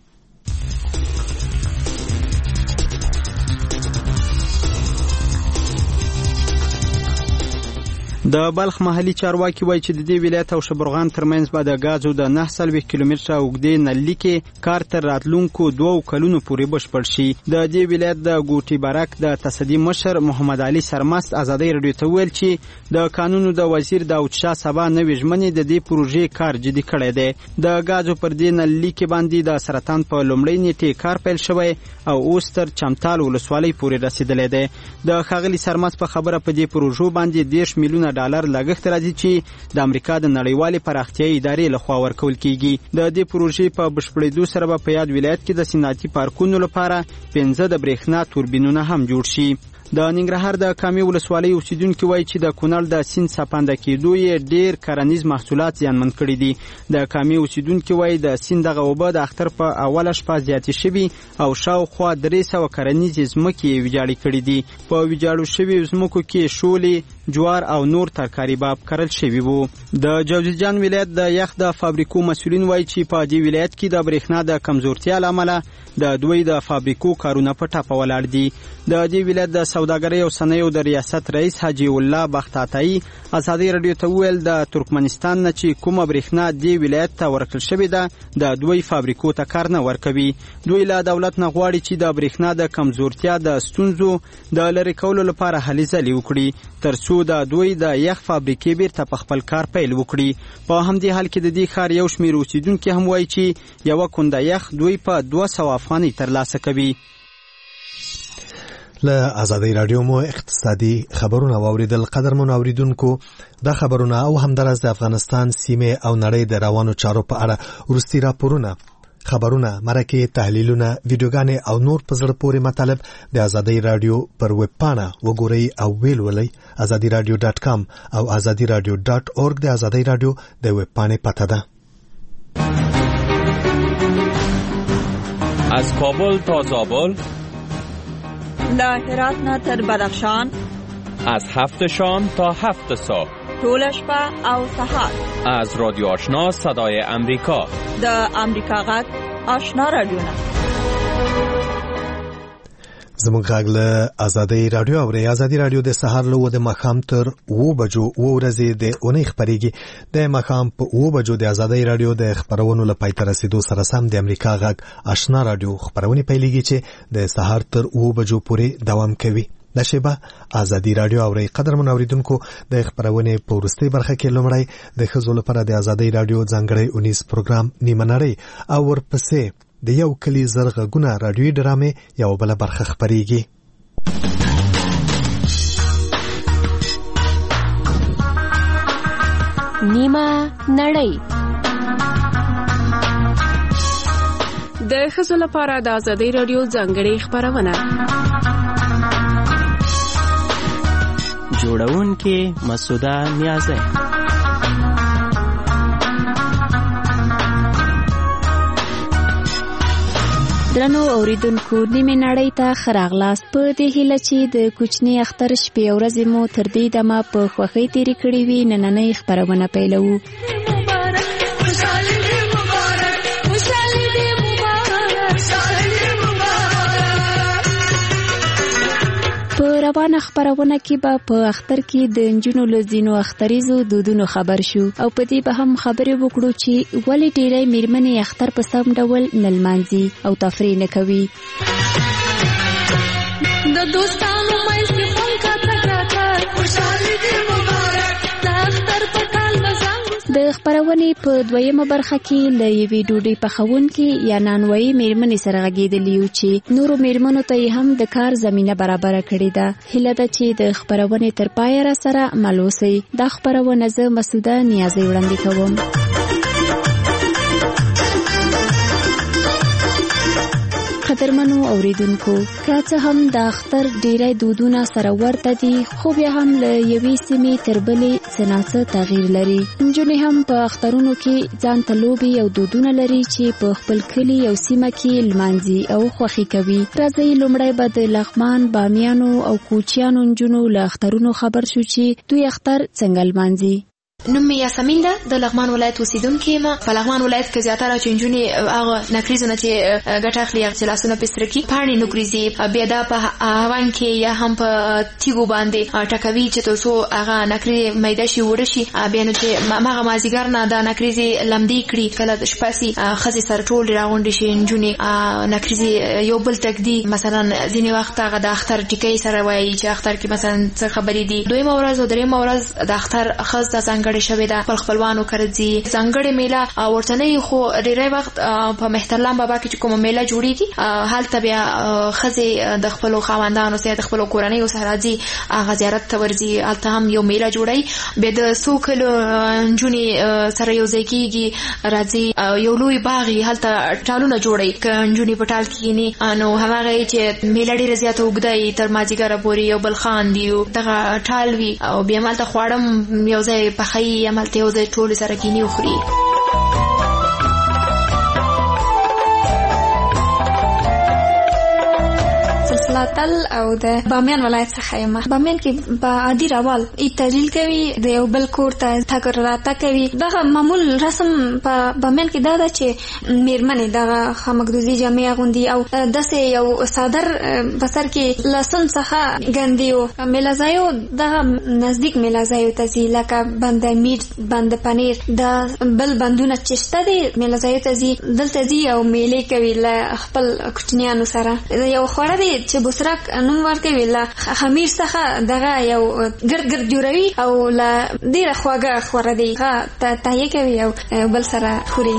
د بلخ محلي چارواکي وایي چې د دې ولایت او شبرغان ترمنځ به د غازو د 9 کیلومتره اوږدې نلۍ کې کار تر راتلونکو 2 کلونو پورې بشپړ شي. د دې ولایت د ګوټي برک د تصدي مشر محمد علي سرمست ازادۍ رادیو ته ویل چې د قانونو د وزیر داود شاه سبا نوې ژمنې د دې پروژې کار جدي کړی دی. د غازو پر دې نلۍ کې باندې د سرطان په لومړۍ نیټه کار پیل شوی او اوس تر چمتال ولسوالۍ پورې رسیدلی دی. د ښاغلي سرمست په خبره په دې پروژو باندې 10 میلیونه ډالر لګښت راځي چې د امریکا د نړیوالې پراختیايي ادارې لخوا ورکول کیږي. د دې پروژې په بشپړېدو سره به په یاد ولایت کې د صنعتي پارکونو لپاره 15 د برېښنا توربینونه هم جوړ شي. د ننګرهار د کامې ولسوالۍ اوسیدونکي وایي چې د کونړ د سیند څپانده کېدو یې ډېر کرنیز محصولات زیانمن کړي دي. د کامې اوسیدونکي وایي د سیند دغه اوبه د اختر په اوله شپه زیاتې شوي او شاوخوا 300 کرنیزې ځمکې یې ویجاړې کړي دي. په ویجاړو شویو ځمکو کې شولې، جوار او نور ترکاري باب کرل شوي وو. د جوزجان ولایت د یخ د فابریکو مسؤلین وایي چې په دې ولایت کې د برېښنا د کمزورتیا له امله د دوی د فابریکو کارونه په ټاپه ولاړ دي. د دې ولایت د سوداګرۍ او صنایعو د ریاست رئیس حاجی الله بخت عطایی ازادي رادیو ته ویل د ترکمنستان نه چې کومه برېښنا دې ولایت ته ورکړل شوې ده د دوی فابریکو ته کار نه ورکوي. دوی له دولت نه غواړي چې د برېښنا د کمزورتیا د ستونزو د لرې کولو لپاره هلې ځلې وکړي ترڅو د دوی د یخ فابریکې بیرته په خپل کار پیل وکړي. په همدې حال کې د دې ښار یو شمېر اوسیدونکي هم وایي چې یوه کونده یخ دوی په 200 افغانۍ ترلاسه کوي. له ازادۍ رادیو مو اقتصادي خبرونه واوریدل. قدرمن اوریدونکو دا خبرونه او همدارس د افغانستان سیمه او نړۍ د روانو چارو په اړه ورستي راپورونه، خبرونه، مرکې، تحلیلونه، ویډیوګانې او نور په زړه پورې مطالب د ازادۍ رادیو پر ویب پاڼه وګورئ او ویلولئ. azadiradio.com او azadiradio.org د ازادۍ رادیو د ویب پاڼې پته ده. از کابل تا زابل، له هرات نه تر بدخشان، از 7 شام تا 7 صبح، ټول شپه او سهار. از رادیو آشنا صدای امریکا، د امریکا غږ آشنا رادیو نه. زموږ غږ له ازادي رادیو او ازادي رادیو د سهار له د مخام تر 2 بجو ورځې د اونۍ خبريږي د مخام په 2 بجو د ازادي رادیو د خبرونو لپاره تر رسیدو سره سم د امریکا غږ آشنا رادیو خبرونه پیلېږي چې د سهار تر 2 بجو پورې دوام کوي. د شیبه ازادي رادیو او قدرمن اوریدونکو د خبرونه په ورستۍ برخه کې لومړی د خزو لپاره د ازادي رادیو ځانګړی 19 پروګرام نیمه نړۍ او ورپسې د یو کلی زرغونه رادیوي ډرامې یو بل برخه خبريږي. نیمه نړۍ د ښځو لپاره د ازادي رادیو ځانګړې خبرونه جوړونکې مسعوده نیازی. درنو اوریدونکو نیمه نړۍ ته ښه راغلاست. په دې هیله چې د کوچني اختر شپې او ورځې مو تر دې دمه په خوښۍ تېرې کړې وي، نننۍ خپرونه پیلوو. په روانه خبرونه کې به په اختر کې د نجونو له ځینو اختریزو دودونو خبر شو او په دې به هم خبرې وکړو چې ولې ډېری میرمنې اختر په سم ډول نه لمانځي او تفریح نه کوي. د دوستانو مېسې خونکا تکراکا خوشالي دې مبارک د اختر په کال مزنګ. د خبرونې په دویمه برخه کې له یوې ډوډۍ پخونکې یا نانوایي میرمنې سره غږېدلي یو چې نورو میرمنو ته یې هم د کار زمینه برابره کړې ده. هیله ده چې د خبرونې تر پایه را سره مل اوسئ. دا خبرونه زه مسعوده نیازی وړاندې کوم. قدرمنو اوریدونکو، که څه هم د اختر ډیری دودونه سره ورته دي، خو بیا هم له یوې سیمې تر بلې څه نه څه تغییر لري. نجونې هم په اخترونو کې ځان ته لوبې او دودونه لري چې په خپل کلي او سیمه کې لمانځي او خوښي کوي. راځئ لومړی به د لغمان، بامیانو او کوچیانو نجونو له اخترونو خبر شو چې دوی اختر څنګه لمانځي. نوم مې یاسمین ده، د لغمان ولایت اوسیدونکې یم. په لغمان ولایت کې زیاتره چې نجونې هغه نکریزونه چې ګټه اخلي، هغه چې لاسونه پرې سره کړي، پاڼې نکریزي، بیا دا په هاون کې یا هم په تیږو باندې ټکوي چې تر څو هغه نکرې میده شي، وړه شي. بیا نو چې هغه مازدیګر نه دا نکریزې لمدې کړي، کله د شپه سي ښځې سره ټولې راغونډې شي، نجونې نکریزې یو بل تږدي. مثلا ځینې وخت هغه د اختر ټیکۍ سره وایي چې اختر کې مثلا څه خبرې دي. دویمه ورځ او دریمه ورځ د اختر ښځه ځانګړې شوې ده، خپل خپلوانو کرځي. ځانګړې میله ورته نه خو ډېری وخت په مهترلام بابا کې چې کومه میله جوړېږي، هلته بیا ښځې د خپلو خاوندانو سره د خپلو کورنیو سره راځي، هغه زیارت ته ورځي، هلته هم یو میله جوړوي. بیا د څو کلو نجونې سره یو ځای کېږي، راځي یو لوی باغ یې هلته ټالونه جوړوي. که نجونې په ټال کښېني نو هماغه چې میله ډېره زیاته اوږده وي، تر مازدیګره پورې یو بل خاندي، دغه ټال وي. او بیا همالته خواړه یو ځای پخوي، همالته یو ځای ټول سره کینی وخوري. سلسلاتل او د بامیان ولایت څخه یم. بامیان کې په عادي روال تجلیل کوي، د یو بل کور ته تګ راتګ کوي. دغه معمول رسم په بامیان کې دا ده چې میرمنې دغه خامکدوزي جامې اغوندي او داسې یو صادر بسر کې لسن څخه ګندي. او میلازایو دغه نزدیک میلازایو ته ځي، لکه بند میر، بند پنیر، د بل بندونه چې شته دي میلازایو ته ځي، دلته ځي او میلې کوي له خپل کوچنیانو سره. یو خوړه دی چې بوسرک نوم ورکوي، له خمیر څخه دغه یو ګرد ګرد جوړوي او له ډېره خواږه خوره دی، تهیه کوي او بل سره خوري.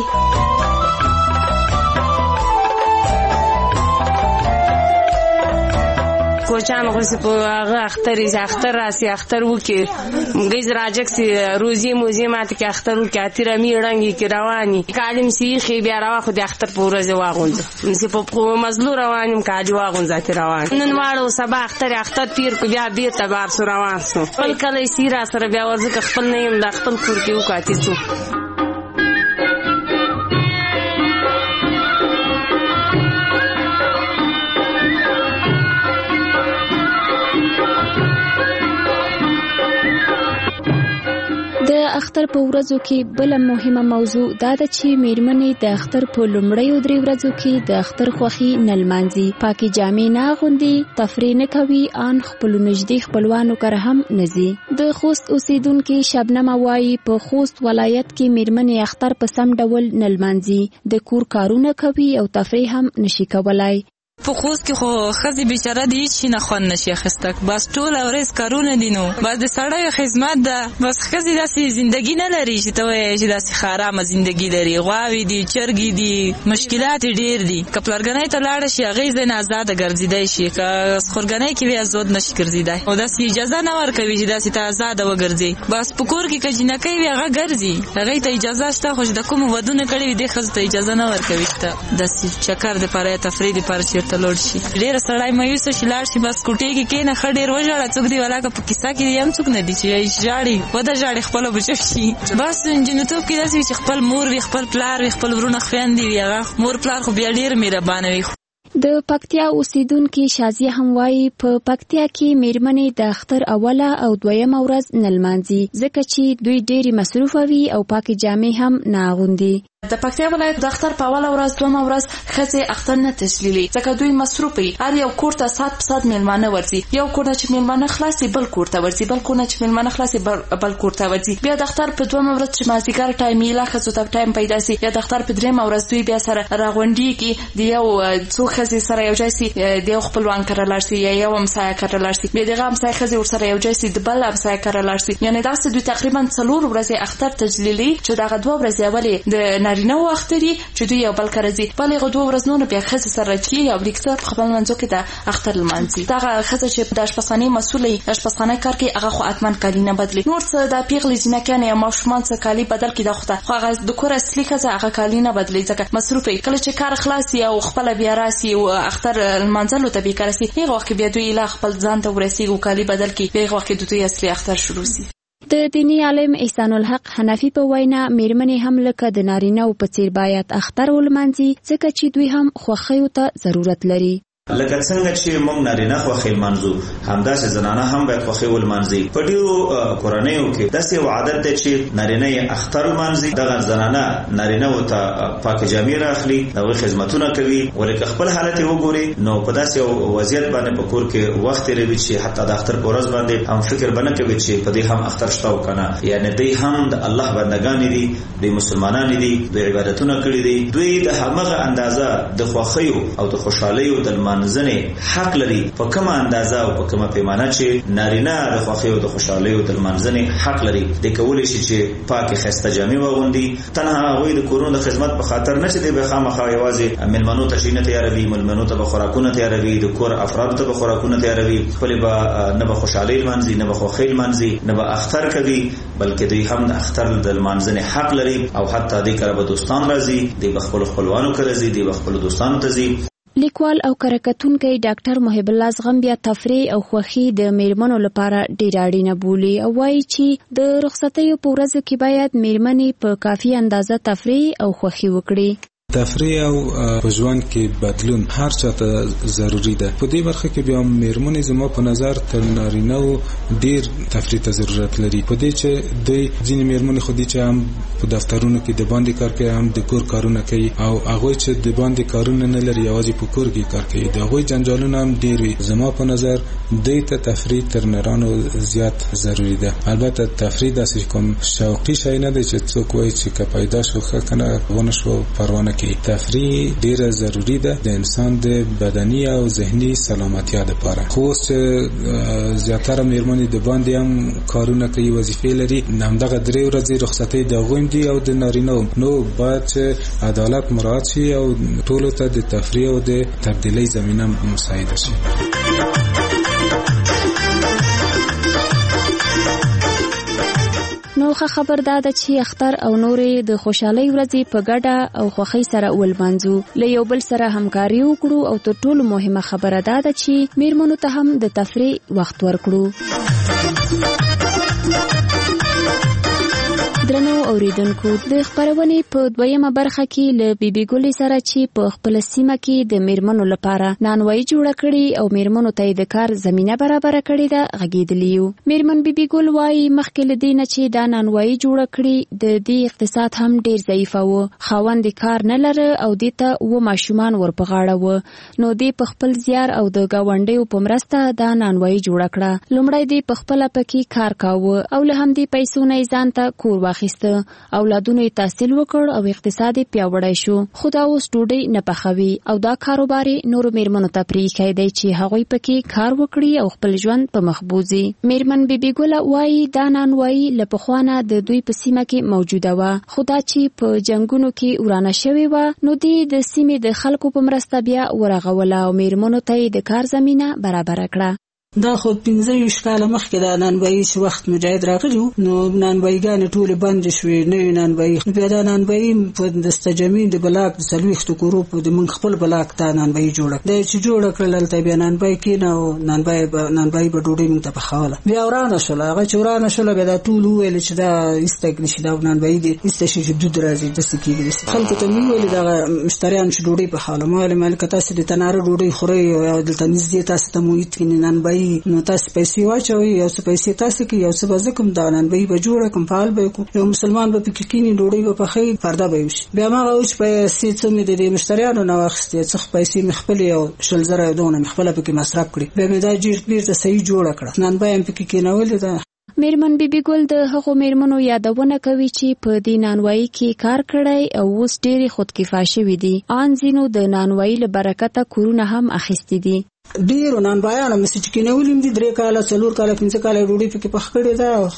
کوچان غوسی په هغه اختر راسي، اختر وکي مګیز راجک سي روزي موزي ماته کې اختر وکي، اتیرا میړنګي کې رواني کالم سي خي بیا راو خو د اختر په ورځ واغوند سي په مزلو روانم کاجي واغوند ذات روان نن واړو سبا اختر پیر کو بیا بیرته بار سو روان سو خپل کله سي را سره بیا ورزه خپل نه يم د خپل کور کې وکاتي سو. د اختر اختر په ورځو کې بل مهمه موضوع دا ده چې میرمنې د اختر په لومړیو 3 ورځو کې د اختر خوښي نه لمانځي، پاکي جامې نه اغوندي، تفریح نه کوي، ان خپل نږدې خپلوانو کره هم نه ځي. د خوست اوسیدونکو شبنم وایي په خوست ولایت کې میرمنې اختر په سم ډول نه لمانځي، د کور کارونه کوي او تفریح هم نشي کولای. په خوست کې خو ښځې بیچاره دي چې نه خوند نشي اخیستک، بس ټوله ورځ کارونه دي، نو بس د سړیو خدمت ده. بس ښځې داسې زندګي نه لري چې ته وایې چې داسې ښه ارامه زندګي لري. غواوې دي، چرګې دي، مشکلات ډېر دي. که پلرګنۍ ته لاړه شي هغې ځای نه ازاده ګرځېدی شي، که خورګنۍ کې وي ازاد نشي ګرځېدی، او داسې اجازه نه ورکوي چې داسې ته ازاده وګرځې. بس په کور کې که جینکۍ وي هغه ګرځي، هغې ته اجازه شته، خو چې د کومو ودونه کړي وي دې ښځو ته اجازه نه ورکوي چې ته داسې چکر دپاره یا تفریح دپاره چېرته لاړ شي. ډېر سړی مایوسه چې لاړ شي، بس کوټې کې کېنه ښه ډېر وژاړه. څوک دی ولاکه په کیسه کې هم څوک نه دي چې ژاړي وده ژاړي خپله بچو شي. بس نجونتوب کې داسې وي چې خپل مور وي، خپل پلار وي، خپل ورونه خویندې وي، هغه مور پلار خو بیا ډېر مهربانه وي. د پکتیا اوسیدونکو شازیه هم وایي په پکتیا کې میرمنې د اختر اوله او دویمه ورځ نه لمانځي، ځکه چې دوی ډېرې مصروفه وي او پاکې جامې هم نه اغوندي. د پکتیا ولایت د اختر په اوله ورځ دویمه ورځ ښځې اختر نه تشلیلي، ځکه دوی مصروف وي. هر یو کور ته سات په سات میلمانه ورځي، یو کور نه چې میلمانه خلاصي بل کور ته ورځي، بل کور نه چې میلمانه خلاصي بل کور ته ورځي. بیا د اختر په دویمه ورځ چې مازدیګر ټایم یې لا ښځو ته ټایم پیدا سي، یا د اختر په دریمه ورځ دوی بیا سره راغونډېږي، د یو څو ښځې سره یو ځای سي، د یو خپلوان کره لاړ سي یا یو همسایه کره لاړ سي، بیا دغه همسایه ښځې ورسره یو ځای سي د بل همسایه کره لاړ سي. یعنې داسې دوی تقریبا 4 ورځې اختر تجلیلي، چې دغه 2 ورځې اولې د نارینه‌و اختر چې دوی یو بل کره ځي، بلې هغه 2 ورځې نور بیا ښځې سره چې یو لیکته په خپل منځو کې د اختر لمانځي. دغه ښځه چې د اشپزخانې مسؤله وي، د اشپزخانې کار کوي، هغه خو حتما کالي نه بدلي. نور څه د پیغلې جینکیانې یا ماشومان څه کالي بدل کړي، خو هغه د کور اصلي ښځه هغه کالي نه بدلي، ځکه مصروف وي. کله چې کار خلاص او خپل بیا راسي او اختر لمانځلو ته بیکاره سي، هغه وخت بیا دوی لا خپل ځان ته ورسیږي او کالي بدل کړي، هغه وخت دوی اصلي اختر شروع سي. د دینی عالم احسان الحق حنفی په وینا میرمنې هم لکه د نارینه‌و په څیر باید اختر ولمانځي، ځکه چې دوی هم خوښیو ته ضرورت لري. لکه څنګه چې موږ نارینه خوښي لمانځو، همداسې زنانه هم باید خوښي ولمانځي. په ډیرو کورنیو کې داسې یو عادت دی چې نارینه یې اختر لمانځي، دغه زنانه نارینه ته پاکه جامې راخلي، دغه خدمتونه کوي، ولکه خپل حالت یې وګوري، نو په داسې یو وضعیت باندې په کور کې وخت تېروي چې حتی د اختر په ورځ باندې هم فکر به نه کوي چې په دې هم اختر شته او که نه. یعنې دوی هم د الله بندګانې دي، دوی مسلمانان دي، دوی عبادتونه کړي دي، دوی د همغه اندازه د خوښیو او د خوشحالیو د لمانځنې حق لري په کومه اندازه او په کومه پیمانه چې نارینه د خوښیو د خوشحالیو د لمانځنې حق لري. د کولی شي چې پاکې ښایسته جامې واغوندي، تنها هغوی د کورونو د خدمت په خاطر نه چې دی به خامخا یوازې میلمنو ته شي نه تیاروي، میلمنو ته به خوراکونه تیاروي، د کور افرادو ته به خوراکونه تیاروي، خپلې به نه به خوشحالۍ لمانځي، نه به خوښۍ لمانځي، نه به اختر کوي، بلکې دوی هم د اختر د لمانځنې حق لري. او حتی دوی کره به دوستان راځي، دوی به خپلو خپلوانو کره ځي، دوی به خپلو دوستانو ته ځي. لیکوال او کرکټونکی ډاکټر محب الله زغم بیا تفریح او خوښي د میرمنو لپاره ډېر اړینه بولي او وایي چې د رخصتیو په ورځو کې باید میرمنې په کافي اندازه تفریح او خوښي وکړي. تفریح او په ژوند کې بدلون هر چاته ضروری ده. په دې برخه کې بیا میرمنې زما په نظر تر نارینه‌و ډیر تفریح ته ضرورت لري. په دې چې د ځینې میرمنې خو دې چې هم په دفترونو کې د باندې کار کوي، هم د کور کارونه کوي، او هغه چې د باندې کارونه نه لري یوازې په کور کې کار کوي، د هغوی جنجالونه هم ډیر وي. زما په نظر دې ته تفریح تر نارانو زیات ضروری ده. البته تفریح داسې کوم شوقي شی نه دی چې څوک وایي چې که پیدا شو ښه کنه ونه شو پروا نه. تفریح ډیره ضروری ده د انسان د بدني او ذهني سلامتیا لپاره. خو زیاتره میرمنې د باندې هم کارونه کوي، وظیفې لري، همدغه 3 ورځې رخصتۍ د هغوی دي او د نارینه. نو باید چې عدالت مراعات شي او ټولو ته د تفریح او د تبدیلۍ زمینه مساعده شي. نو خبر ده چې اختر او نورې د خوشحالۍ ورځې په ګډه او خوښۍ سره ولمانځو، له یو بل سره همکاري وکړو او تر ټولو مهمه خبره ده چې میرمنو ته هم د تفریح وخت ورکړو. درنو اوریدونکو د خبرونې په دویمه برخه کې له بیبي ګلې سره چې په خپل سیمه کې د میرمنو لپاره نانوایی جوړه کړي او میرمنو ته د کار زمينه برابر کړي ده غږیدلیو. میرمن بیبي ګل وايي مخکې له دې نه چې دا نانوایی جوړه کړي د دې اقتصاد هم ډیر ضعیف و، خاوند کار نه لره او دې ته و ماشومان ورپغاړه و، نو دې په خپل زیار او د گاونډیو په مرسته دا نانوایی جوړه کړه. لومړی دې په خپل پکې کار کاوه او له همدې پیسو نه ځان ته کور واخیسته، اولادونو یې تحصیل وکړ او اقتصاد یې پیاوړی شو. خو دا اوس ډوډۍ نه پخوي او دا کاروبار نورو میرمنو ته پرېښی دی چې هغوی پکې کار وکړي او خپل ژوند په مخ بوځي. میرمن بیبي ګله وایي دا نانوایی له پخوا نه د دوی په سیمه کې موجوده وه، خو دا چې په جنګونو کې ورانه شوې وه نو دې د سیمې د خلکو په مرسته بیا ورغوله او میرمنو ته یې د کار زمینه برابر کړه. دا خو 15 کاله مخکې دا نانوایی چې وخت مجاهد راغلی نو نانواییګانې ټولې بندې شوې، نوې نانوایی بیا دا نانوایی په دستجمي د بلاک د 40 کورو په د من خپل بلاک دا نانوایی جوړه دا چې جوړه کړل هلته بیا نانوایی کېنه او نانوایی به ډوډۍ موږ ته پخوله. بیا ورانه شوله، هغه چې ورانه شوله بیا دا ټول وویل چې دا ایسته نشي، دا نانوایی دی ایسته شي چې دود راځي داسې کېږي. خلکو ته مې ویلې دغه مشتریان چې ډوډۍ پخوله ما ویل مالکه تاسې د تناره ډوډۍ خورئ او دلته نږدې تاسو ته محیط کې نانوایی نو تاسو پیسې واچوي او څه پیسې تاسو کې یو څه بزکم دا نانوایی به جوړه کوم فعال به کو یو مسلمان به پکې کینی ډوډۍ به پخې پرده به وشي. بیا ما اوس پیسې څه مې د مشتریانو نه واخستې څه پیسې مخبل یو شل زره دونه مخبل پکې مصرف کړي بیا مې دا بیرته صحیح جوړه کړه نانوایی هم پکې کېنولې ده. میرمن بیبي ګل د هغو میرمنو یادونه کوي چې په دې نانوایی کې کار کړی او اوس ډېرې خودکفا شوي دي. ان ځینو د نانوایی له برکته کورونه هم اخیستي دي. ډیرو نانوایانو مې چې کېنولیم دي 3 کاله 4 کاله 5 کاله ډوډۍ پکې پخ کړې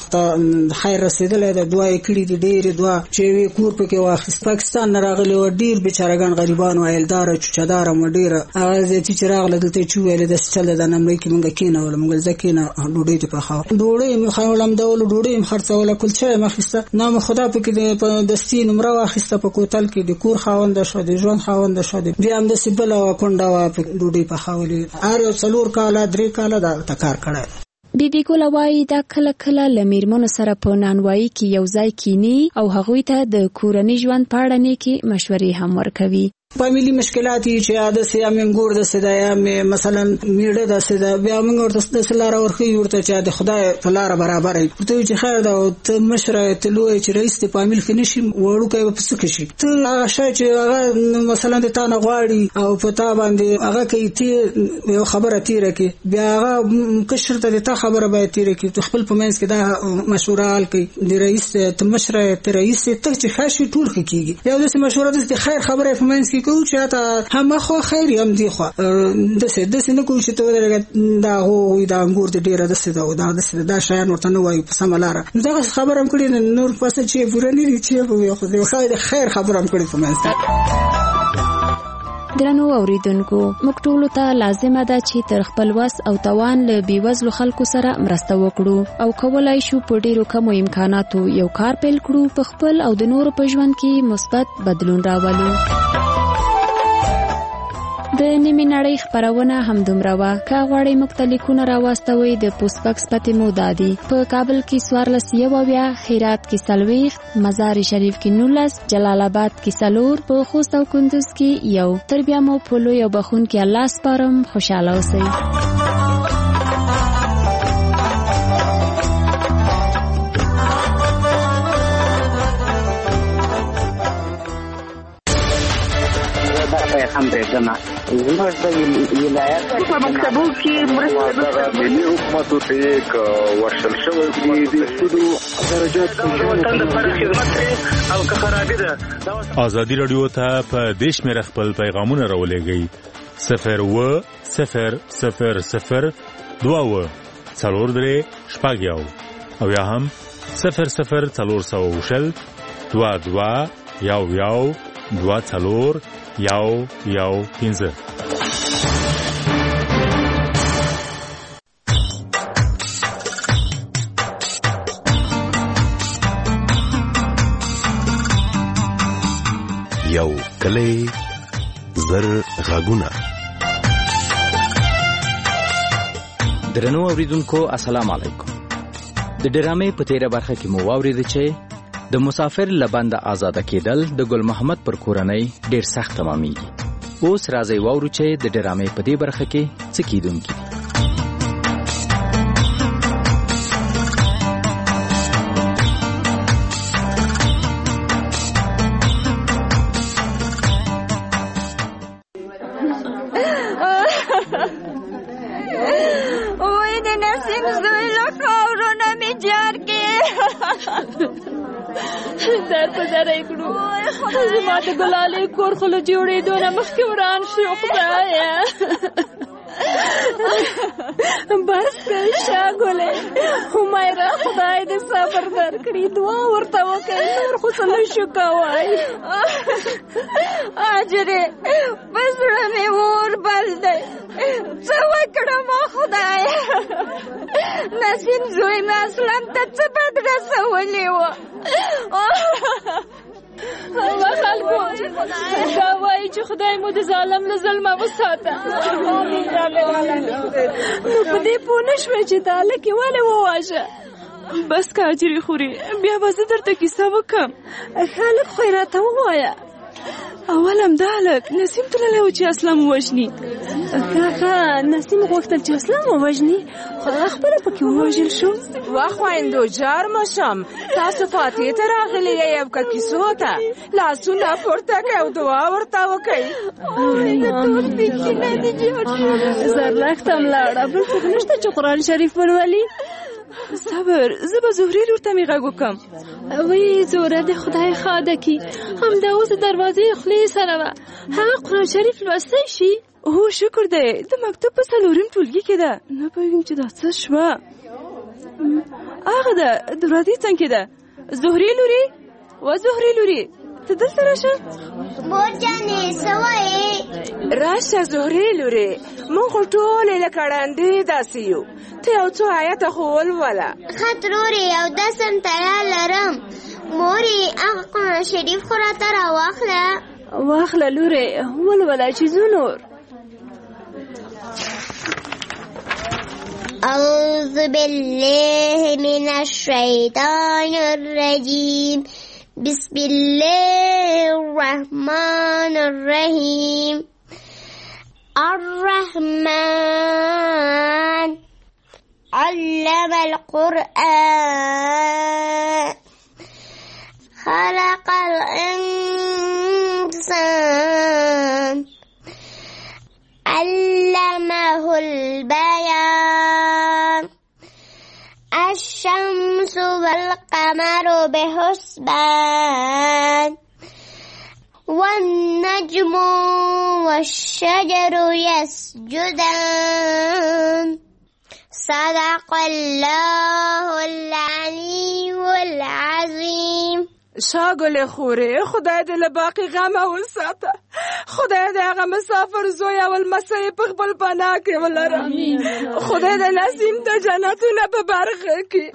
ده، خیر رسېدلی ده، دعا یې کړي دي ډېرې دعا چې وی کور پکې واخیست. پاکستان نه راغلی و ډېر بیچارهګان غریبان و عیلداره چوچهداره مو ډېره هغه زیاتي چې راغله دلته یې چې وویلې داسې چل ده نانوایی کې مونږ کېنوله مونږ زه کېنه ډوډۍ دې پخوه ډوډۍ مې خولم دولو ډوډۍ مې خرڅوله کلچه یې مخیسته نام خدا پکې په دستي نمره واخیسته په کوتل کې د کور خاونده شوه د ژوند خاونده شوه بیا همداسې بله کونډه وه ډوډۍ پخولې هر یو 4 کاله 3 کاله دا کار کړی. بیبي ګل وايي دا کله کله له میرمنو سره په نانوایی کې یو ځای کینی او هغوی ته د کورنۍ ژوند په اړه نیکې مشورې هم ورکوي. فامیلی مشکلات چې عادت سي امم ګور د سدا یا مثلا میړه د سدا بیا موږ ورته د سلاره ورخي ورته چې د خدای په لار برابر وي ته چې خیر دا ته مشره ته لوی چې رئیس ته فامیل کې نشي وړو کوي په څه کې شي ته هغه شای چې هغه مثلا د تا نه غواړي او په تا باندې هغه کوي ته یو خبره تیره کې بیا هغه کشر ته تا خبره به تیره کې خپل په منځ کې دا مشوره حل کوي د رئیس ته مشره ته رئیس ته چې خاصي ټول کېږي یو د مشوره د خیر خبره په منځ کې کو چې تا هم خو خیر هم دی خو د څه نه کو چې ته دا هو دا انګور د ډیره د څه دا شایان ورته نه وایي په سم لار دا خبر هم کړی نور پاسه چې پورنی لري چې خو د خیر خبر هم کړی په منځ. درنو اوریدونکو موږ ټول ته لازمه ده چې تر خپل وس او توان له بیوزلو خلکو سره مرسته وکړو او کولای شو په ډیرو کمو امکاناتو یو کار پیل کړو په خپل او د نورو په ژوند کې مثبت بدلون راولو. د نیمې نړۍ خبرونه همدومره وه. که غواړئ موږ ته لیکونه راواستوئ د پوسټ بکس پتې مو دا دي: په کابل کې 14 هرات کې 40 مزار شریف کې 19 جلال آباد کې 4 په خوست او کندوز کې 1 تر بیا مو په لوی او بخونکي الله سپارم. خوشاله اوسئ. هم برېښنا زموږ د ولایت په مکتبو کې مرسته ملي حکومت ته یک ورشل شوی دی د سودو درجات په خدمت او که خرابې ده. ازادي رادیو ته په دیش مې خپل پیغامونه راولېږئ 01000 22 4 شپږ او یا هم 00400 22 یو 24 یو 15. یو کلی زر غاګونه. درنو اوریدونکو السلام علیکم. د ډرامې په تیره برخه کې مو واورید چې د مسافر لبند آزاد کېدل د ګل محمد پر کورنۍ ډیر سخت تمامېږي. اوس راځي واورو چې د ډرامې په دې برخه کې څه کیدونکي. وای د نسیم زوی له خاورونه مې جار کې در په در یې کړو. زما د ګلالۍ کور خو له جوړېدو نه مخکې وران شو. خدایه بس که شاګلې حمیره خدای دې صبر درکړي. دعا ورته وکړئ، نور خو څه نشو کوای. اجرې په زړه مې اور بل دی، څه وکړم خدایه. نسیم زوی مې اصلا ته څه بد رسولې وه. هغه خلکو دا وایي چې خدای مو د ظالم له ظلمه وساته. نو په دې پوه نه شوې چې دا هلک یې ولې وواژه؟ بس که اجرې خوري بیا به زه درته کیسه وکړم. ښه هلک خو یې راته ووایه. اول همدا هلک نسیم تللی و چې اسلام ووژني. ښه نسیم غوښتل چې اسلام ووژني، خو هغه خپله پکې ووژل شو. وا خویندو جار مشم، تاسو فاتحې ته راغلي یئ او که کیسو ته لاسونه پورته کړئ او دعا ورته وکړئ. زرلښته هم لاړه، بل څوک نشته چې قرآن شریف ولولي. صبر، زه به زهري لور ته مې غږ وکړم. وی زوره د خدای خاده کی همدا اوس دروازې خولې سره وه. هغه قرآن شریف لوستی شي؟ هو شکر دی، د مکتب په څلورم ټولګي کې ده. نه پوهېږم چې دا څه شوه. هغه ده دروازې څنګ کې ده. زهري لورې، و زهري لورې ته دلته راشه. مور جانې څه وایې؟ راشه زهري لورې، موږ خو ټولې لکه ړندې داسې یو. ته یو څو آیته خو ولوله. ښه ترورې اودس هم تیار لرم. مورې هغه قرآن شریف خو راته راواخله. واخله لورې، ولوله چې ځو نور. أعوذ بالله من الشيطان الرجيم بسم الله الرحمن الرحيم الرحمن علم القرآن خلق الإنسان علمه البيان الشمس والقمر بحسبان والنجم والشجر يسجدان صدق الله العلي العظيم. شاګلې خورې، خدای دې له باقي غمه وساته. خدای دې هغه مسافر زوی او لمسی په خپل پناه کې ولره. خدای دې نسیم د جنتونه په برخه کې.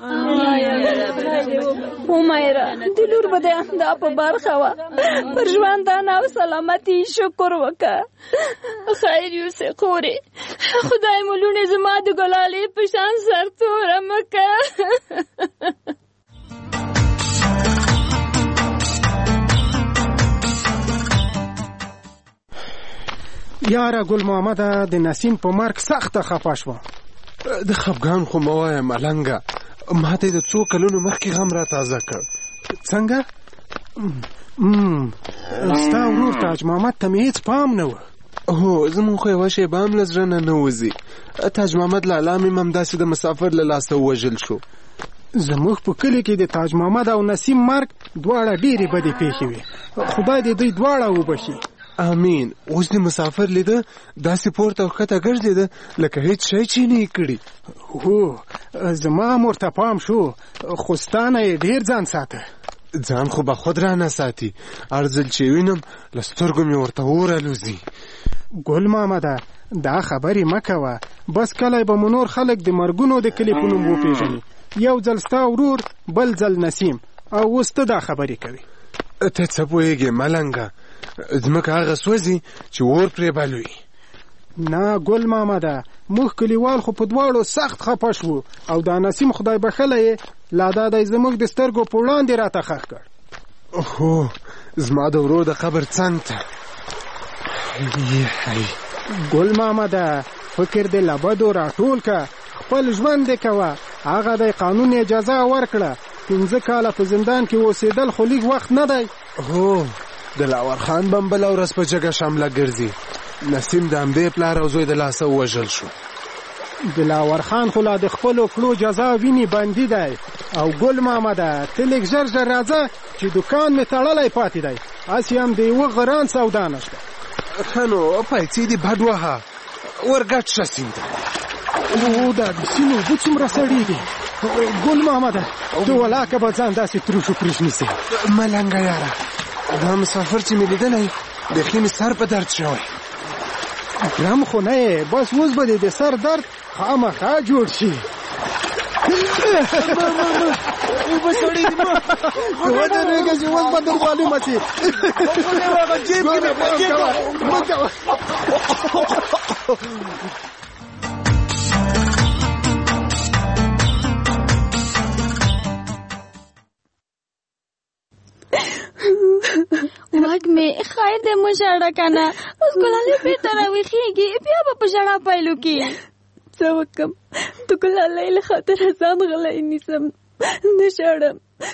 حمیره د لور به دې همدا په برخه وه. پر ژوندانه او سلامتي شکر وکړه. خیر یوسې خورې، خدای مو لوڼې زما د ګلالۍ په شان سرتوره مه کړه. یاره ګل محمده د نسیم په مرګ سخته خفه شوه. د خفګان خو مه وایه ملنګه، ما ته د څو کلونو مخکې غم را تازه کړ. څنګه؟ ستا ورور تاج محمد ته مې هېڅ پام نه و. هو زمونږ خو یوه شیبه هم له زړه نه نه وځي. تاج محمد لالا مې هم همداسې د مسافر له لاسه ووژل شو. زموږ په کلي کې د تاج محمد او نسیم مرګ دواړه ډېرې بدې پیښې وې. خدای دې دوی دواړه وبخي. امین. اوس د مسافر لیده داسې پورته او ښکته ګرځېده لکه هیڅ شی چې نه یې کړي. هو زما هم ورته پام شو، خو ستا نه یې ډېر ځان ساته. ځان خو به خود رانه ساتي. هر ځل چې وینم له سترګو مې ورته اور الوزي. ګل محمده دا خبرې مه کوه، بس کله به مو نور خلک د مرګونو د کلي په نوم وپېژني. یو ځل ستا ورور، بل ځل نسیم، او اوس ته دا خبرې کوي. ته څه پوهېږې ملنګه، ځمکه هغه سوځي چې اور پرې بل وي. نه ګل محمده، موږ کلیوال خو په دواړو سخت خفه شوو، او دا نسیم خدای بخلی لا دا دی زموږ د سترګو په وړاندې راته ښخ کړ. هو زما د ورور د قبر څنګ ته. ګل محمده فکر دې له بدو راټول که، خپل ژوند دې کوه. هغه دی قانون اجازه ورکړه. 15 کاله په زندان کې اوسېدل خو لږ وخت نه دی. هو دلاور خان به هم بله ورځ په جګه شمله ګرځي. نسیم د همدې پلار او زوی د لاسه ووژل شو. دلاور خان خو لا د خپلو کړو جزا ویني بندي دی. او ګل محمده ته لږ ژر ژر راځه چې دوکان مې تړلی پاتې دی. هسې هم د یوه غران سودا نشته. ښه نو پیسې دې بډ وهه، ورګډ شه سیند ته. او دا د سیند اوبه څومره سړې دي. ګل محمده ته ولاکه به ځان داسې تروش و پریش نیسې. ملنګه یاره دا مسافر چې مې لیدلی بیخي مې سر په درد شوی. ګرم خو نه یې، بس اوس به دې د سر درد خامخا جوړ شي. اوبه سړې دي مه ودرېږه چې اوس به در معلومه شي. وږمې خیر دې مو ژاړه که نه، اوس ګلالۍ بېرته راویښېږي بیا به په ژړا پیل وکړي. څه وکړم د ګلالۍ له خاطره ځان غلی نیسم، نه ژاړم.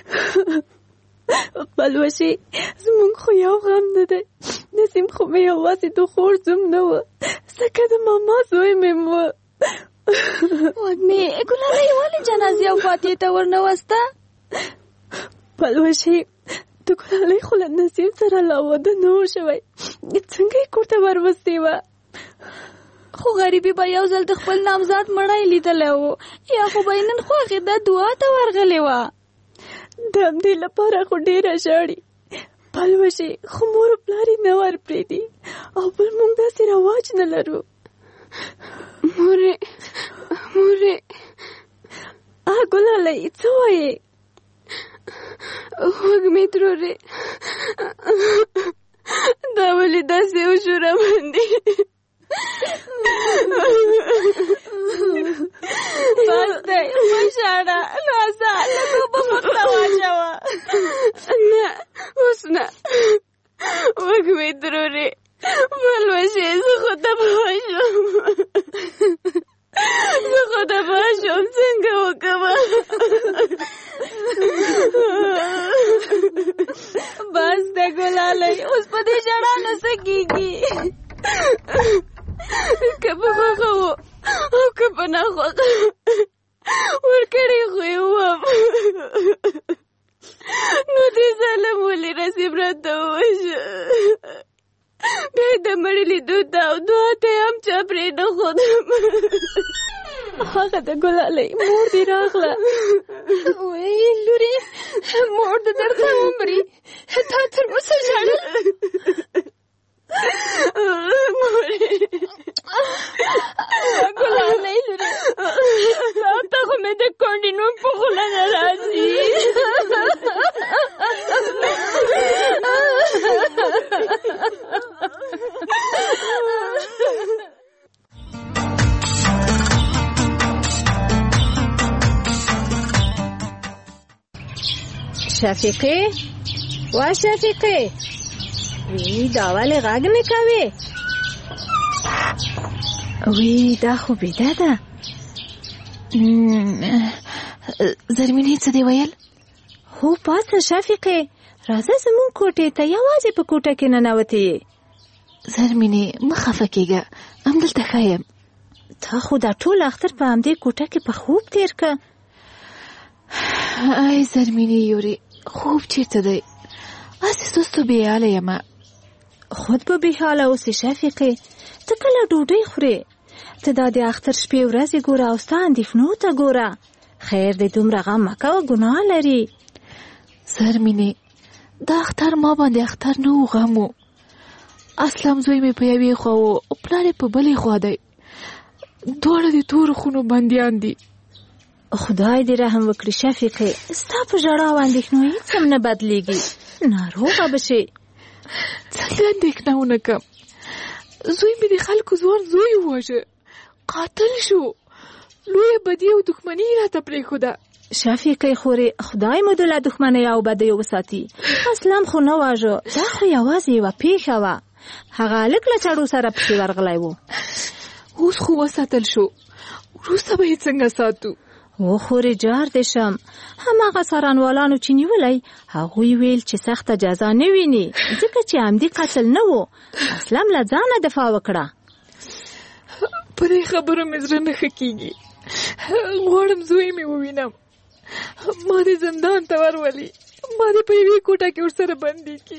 خپلوشي زموږ خو یو غم نه دی. نسیم خو مې یوازې د خور زوم نه و، ځکه د ماما زوی مې م و. وږمې ګلالۍ ولې جنازې او فاتحې ته ورنوسته؟ خپلوشي د ګلالۍ خو له نسیم سره لا واده نه و شوی، څنګه یې کور ته وروستې وه؟ خو غریبي به یو ځل د خپل نامزاد مړی لیدلی و، یا خو به یې نن خو هغې ته دعا ته ورغلې وه. د همدې لپاره خو ډېره ژاړي. پلوشي خو مور و پلار یې نه ورپرېږدي او بل موږ داسې رواج نه لرو. مورې ګلالۍ څه وایې؟ وږمې ترورې دا ولې داسې وشو راباندې؟ بس دی مه ژاړه، راځه لږ اوبه مخ ته واچوه. نه اوس نه وږمې ترورې پلوشې زه خو تباه شوم، څنګه وکړم؟ بس دی ګلالۍ اوس په دې ژړا نه څه کېږي؟ که په خوښه و او که په ناخوښه ورکړې خو یې وم، نو دې ظالم ولې نصیب راته ووژه؟ بیا یې د مړي لیدو ته او دعا ته یې هم چا پرېنښودم. هغه د ګلالۍ مور دې راغله. ویې لورې مور د درته ومري، تا تر اوسه ژړل؟ ګلالۍ لورې تا خو مې د کونډې نوم په خوله نه راځي. شفیقې وا شفیقې وی دا ولې غږ نه کوې؟ وی دا خو بیده ده. زرمینې څه دې ویل؟ هو پاسه شفیقې راځه زموږ کوټې ته، یوازې په کوټه کې ننوتې یې. زرمینې مه خفه کېږه، همدلته ښه یم. تا خو دا ټول اختر په همدې کوټه کې په خوب تېر که. ای زرمینې یورې خوب چېرته دی؟ هسې سستو بېحاله یمه. خود به بېحاله اوسې شفیقې، ته کله ډوډۍ خورې؟ ته دا د اختر شپې ورځې ګوره او ستا اندېښنو ته ګوره. خیر دی دومره غم مه کوه، ګناه لري. زرمینې دا اختر ما باندې اختر نه و، غم و. اسلم زوی مې په یوې خوا و او پلار یې په بلې خوا دی، دواړه د تورو خونو بندیان دي. خدای دې رحم وکړي شفیقې، ستا په ژړا او اندېښنو هېڅ هم نه بدلېږي، ناروغه به شې. څنګه اندېښنه ونه کړم؟ زوی مې د خلکو ځوان زوی وواژه، قاتل شو، لویه بدي او دښمني یې راته پرېښوده. شفیقې خورې خدای مو د له دښمنۍ او بدیو وساتي. اسلم خو نه واژه، دا خو یوازې یوه پیښه وه. هغه هلک له چړو سره پسې ورغلی و. اوس خو وساتل شو، وروسته به یې څنګه ساتو؟ و خورې جار دې شم. هماغه څارنوالانو چې نیولی هغوی ویل چې سخته جزا نه ویني، ځکه چې عمدي قتل نه و. اسلم له ځانه دفاع وکړه. په دې خبرو مې زړه نه ښه کېږي. غواړم زوی مې ووینم. ما دې زندان ته ورولي، ما دې په یوې کوټه کې ورسره بندي کړي.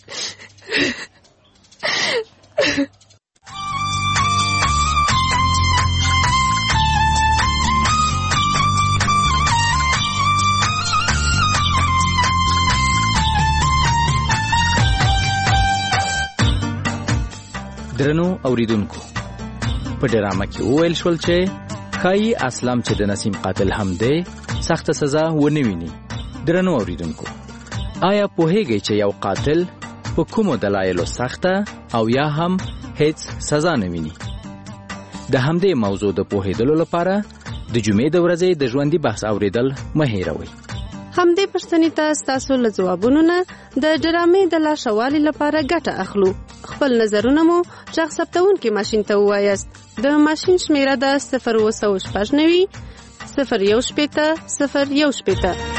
درنو اوریدونکو، په ډرامه کې وویل شول چې ښایي اسلم چې د نسیم قاتل هم دی سخته سزا ونه ویني. درنو اوریدونکو، آیا پوهیږئ چې یو قاتل په کومو دلایلو سخته او یا هم هیڅ سزا نه ویني؟ د همدې موضوع د پوهیدلو لپاره د جمعې د ورځې د ژوندي بحث اوریدل مه هیروئ. همدې پوښتنې ته ستاسو له ځوابونو نه د ډرامې د لا ښه والي لپاره ګټه اخلو. خپل نظرونه مو غږ ثبتونکي ماشین ته ووایاست. د ماشین شمیره ده 0809 016 016.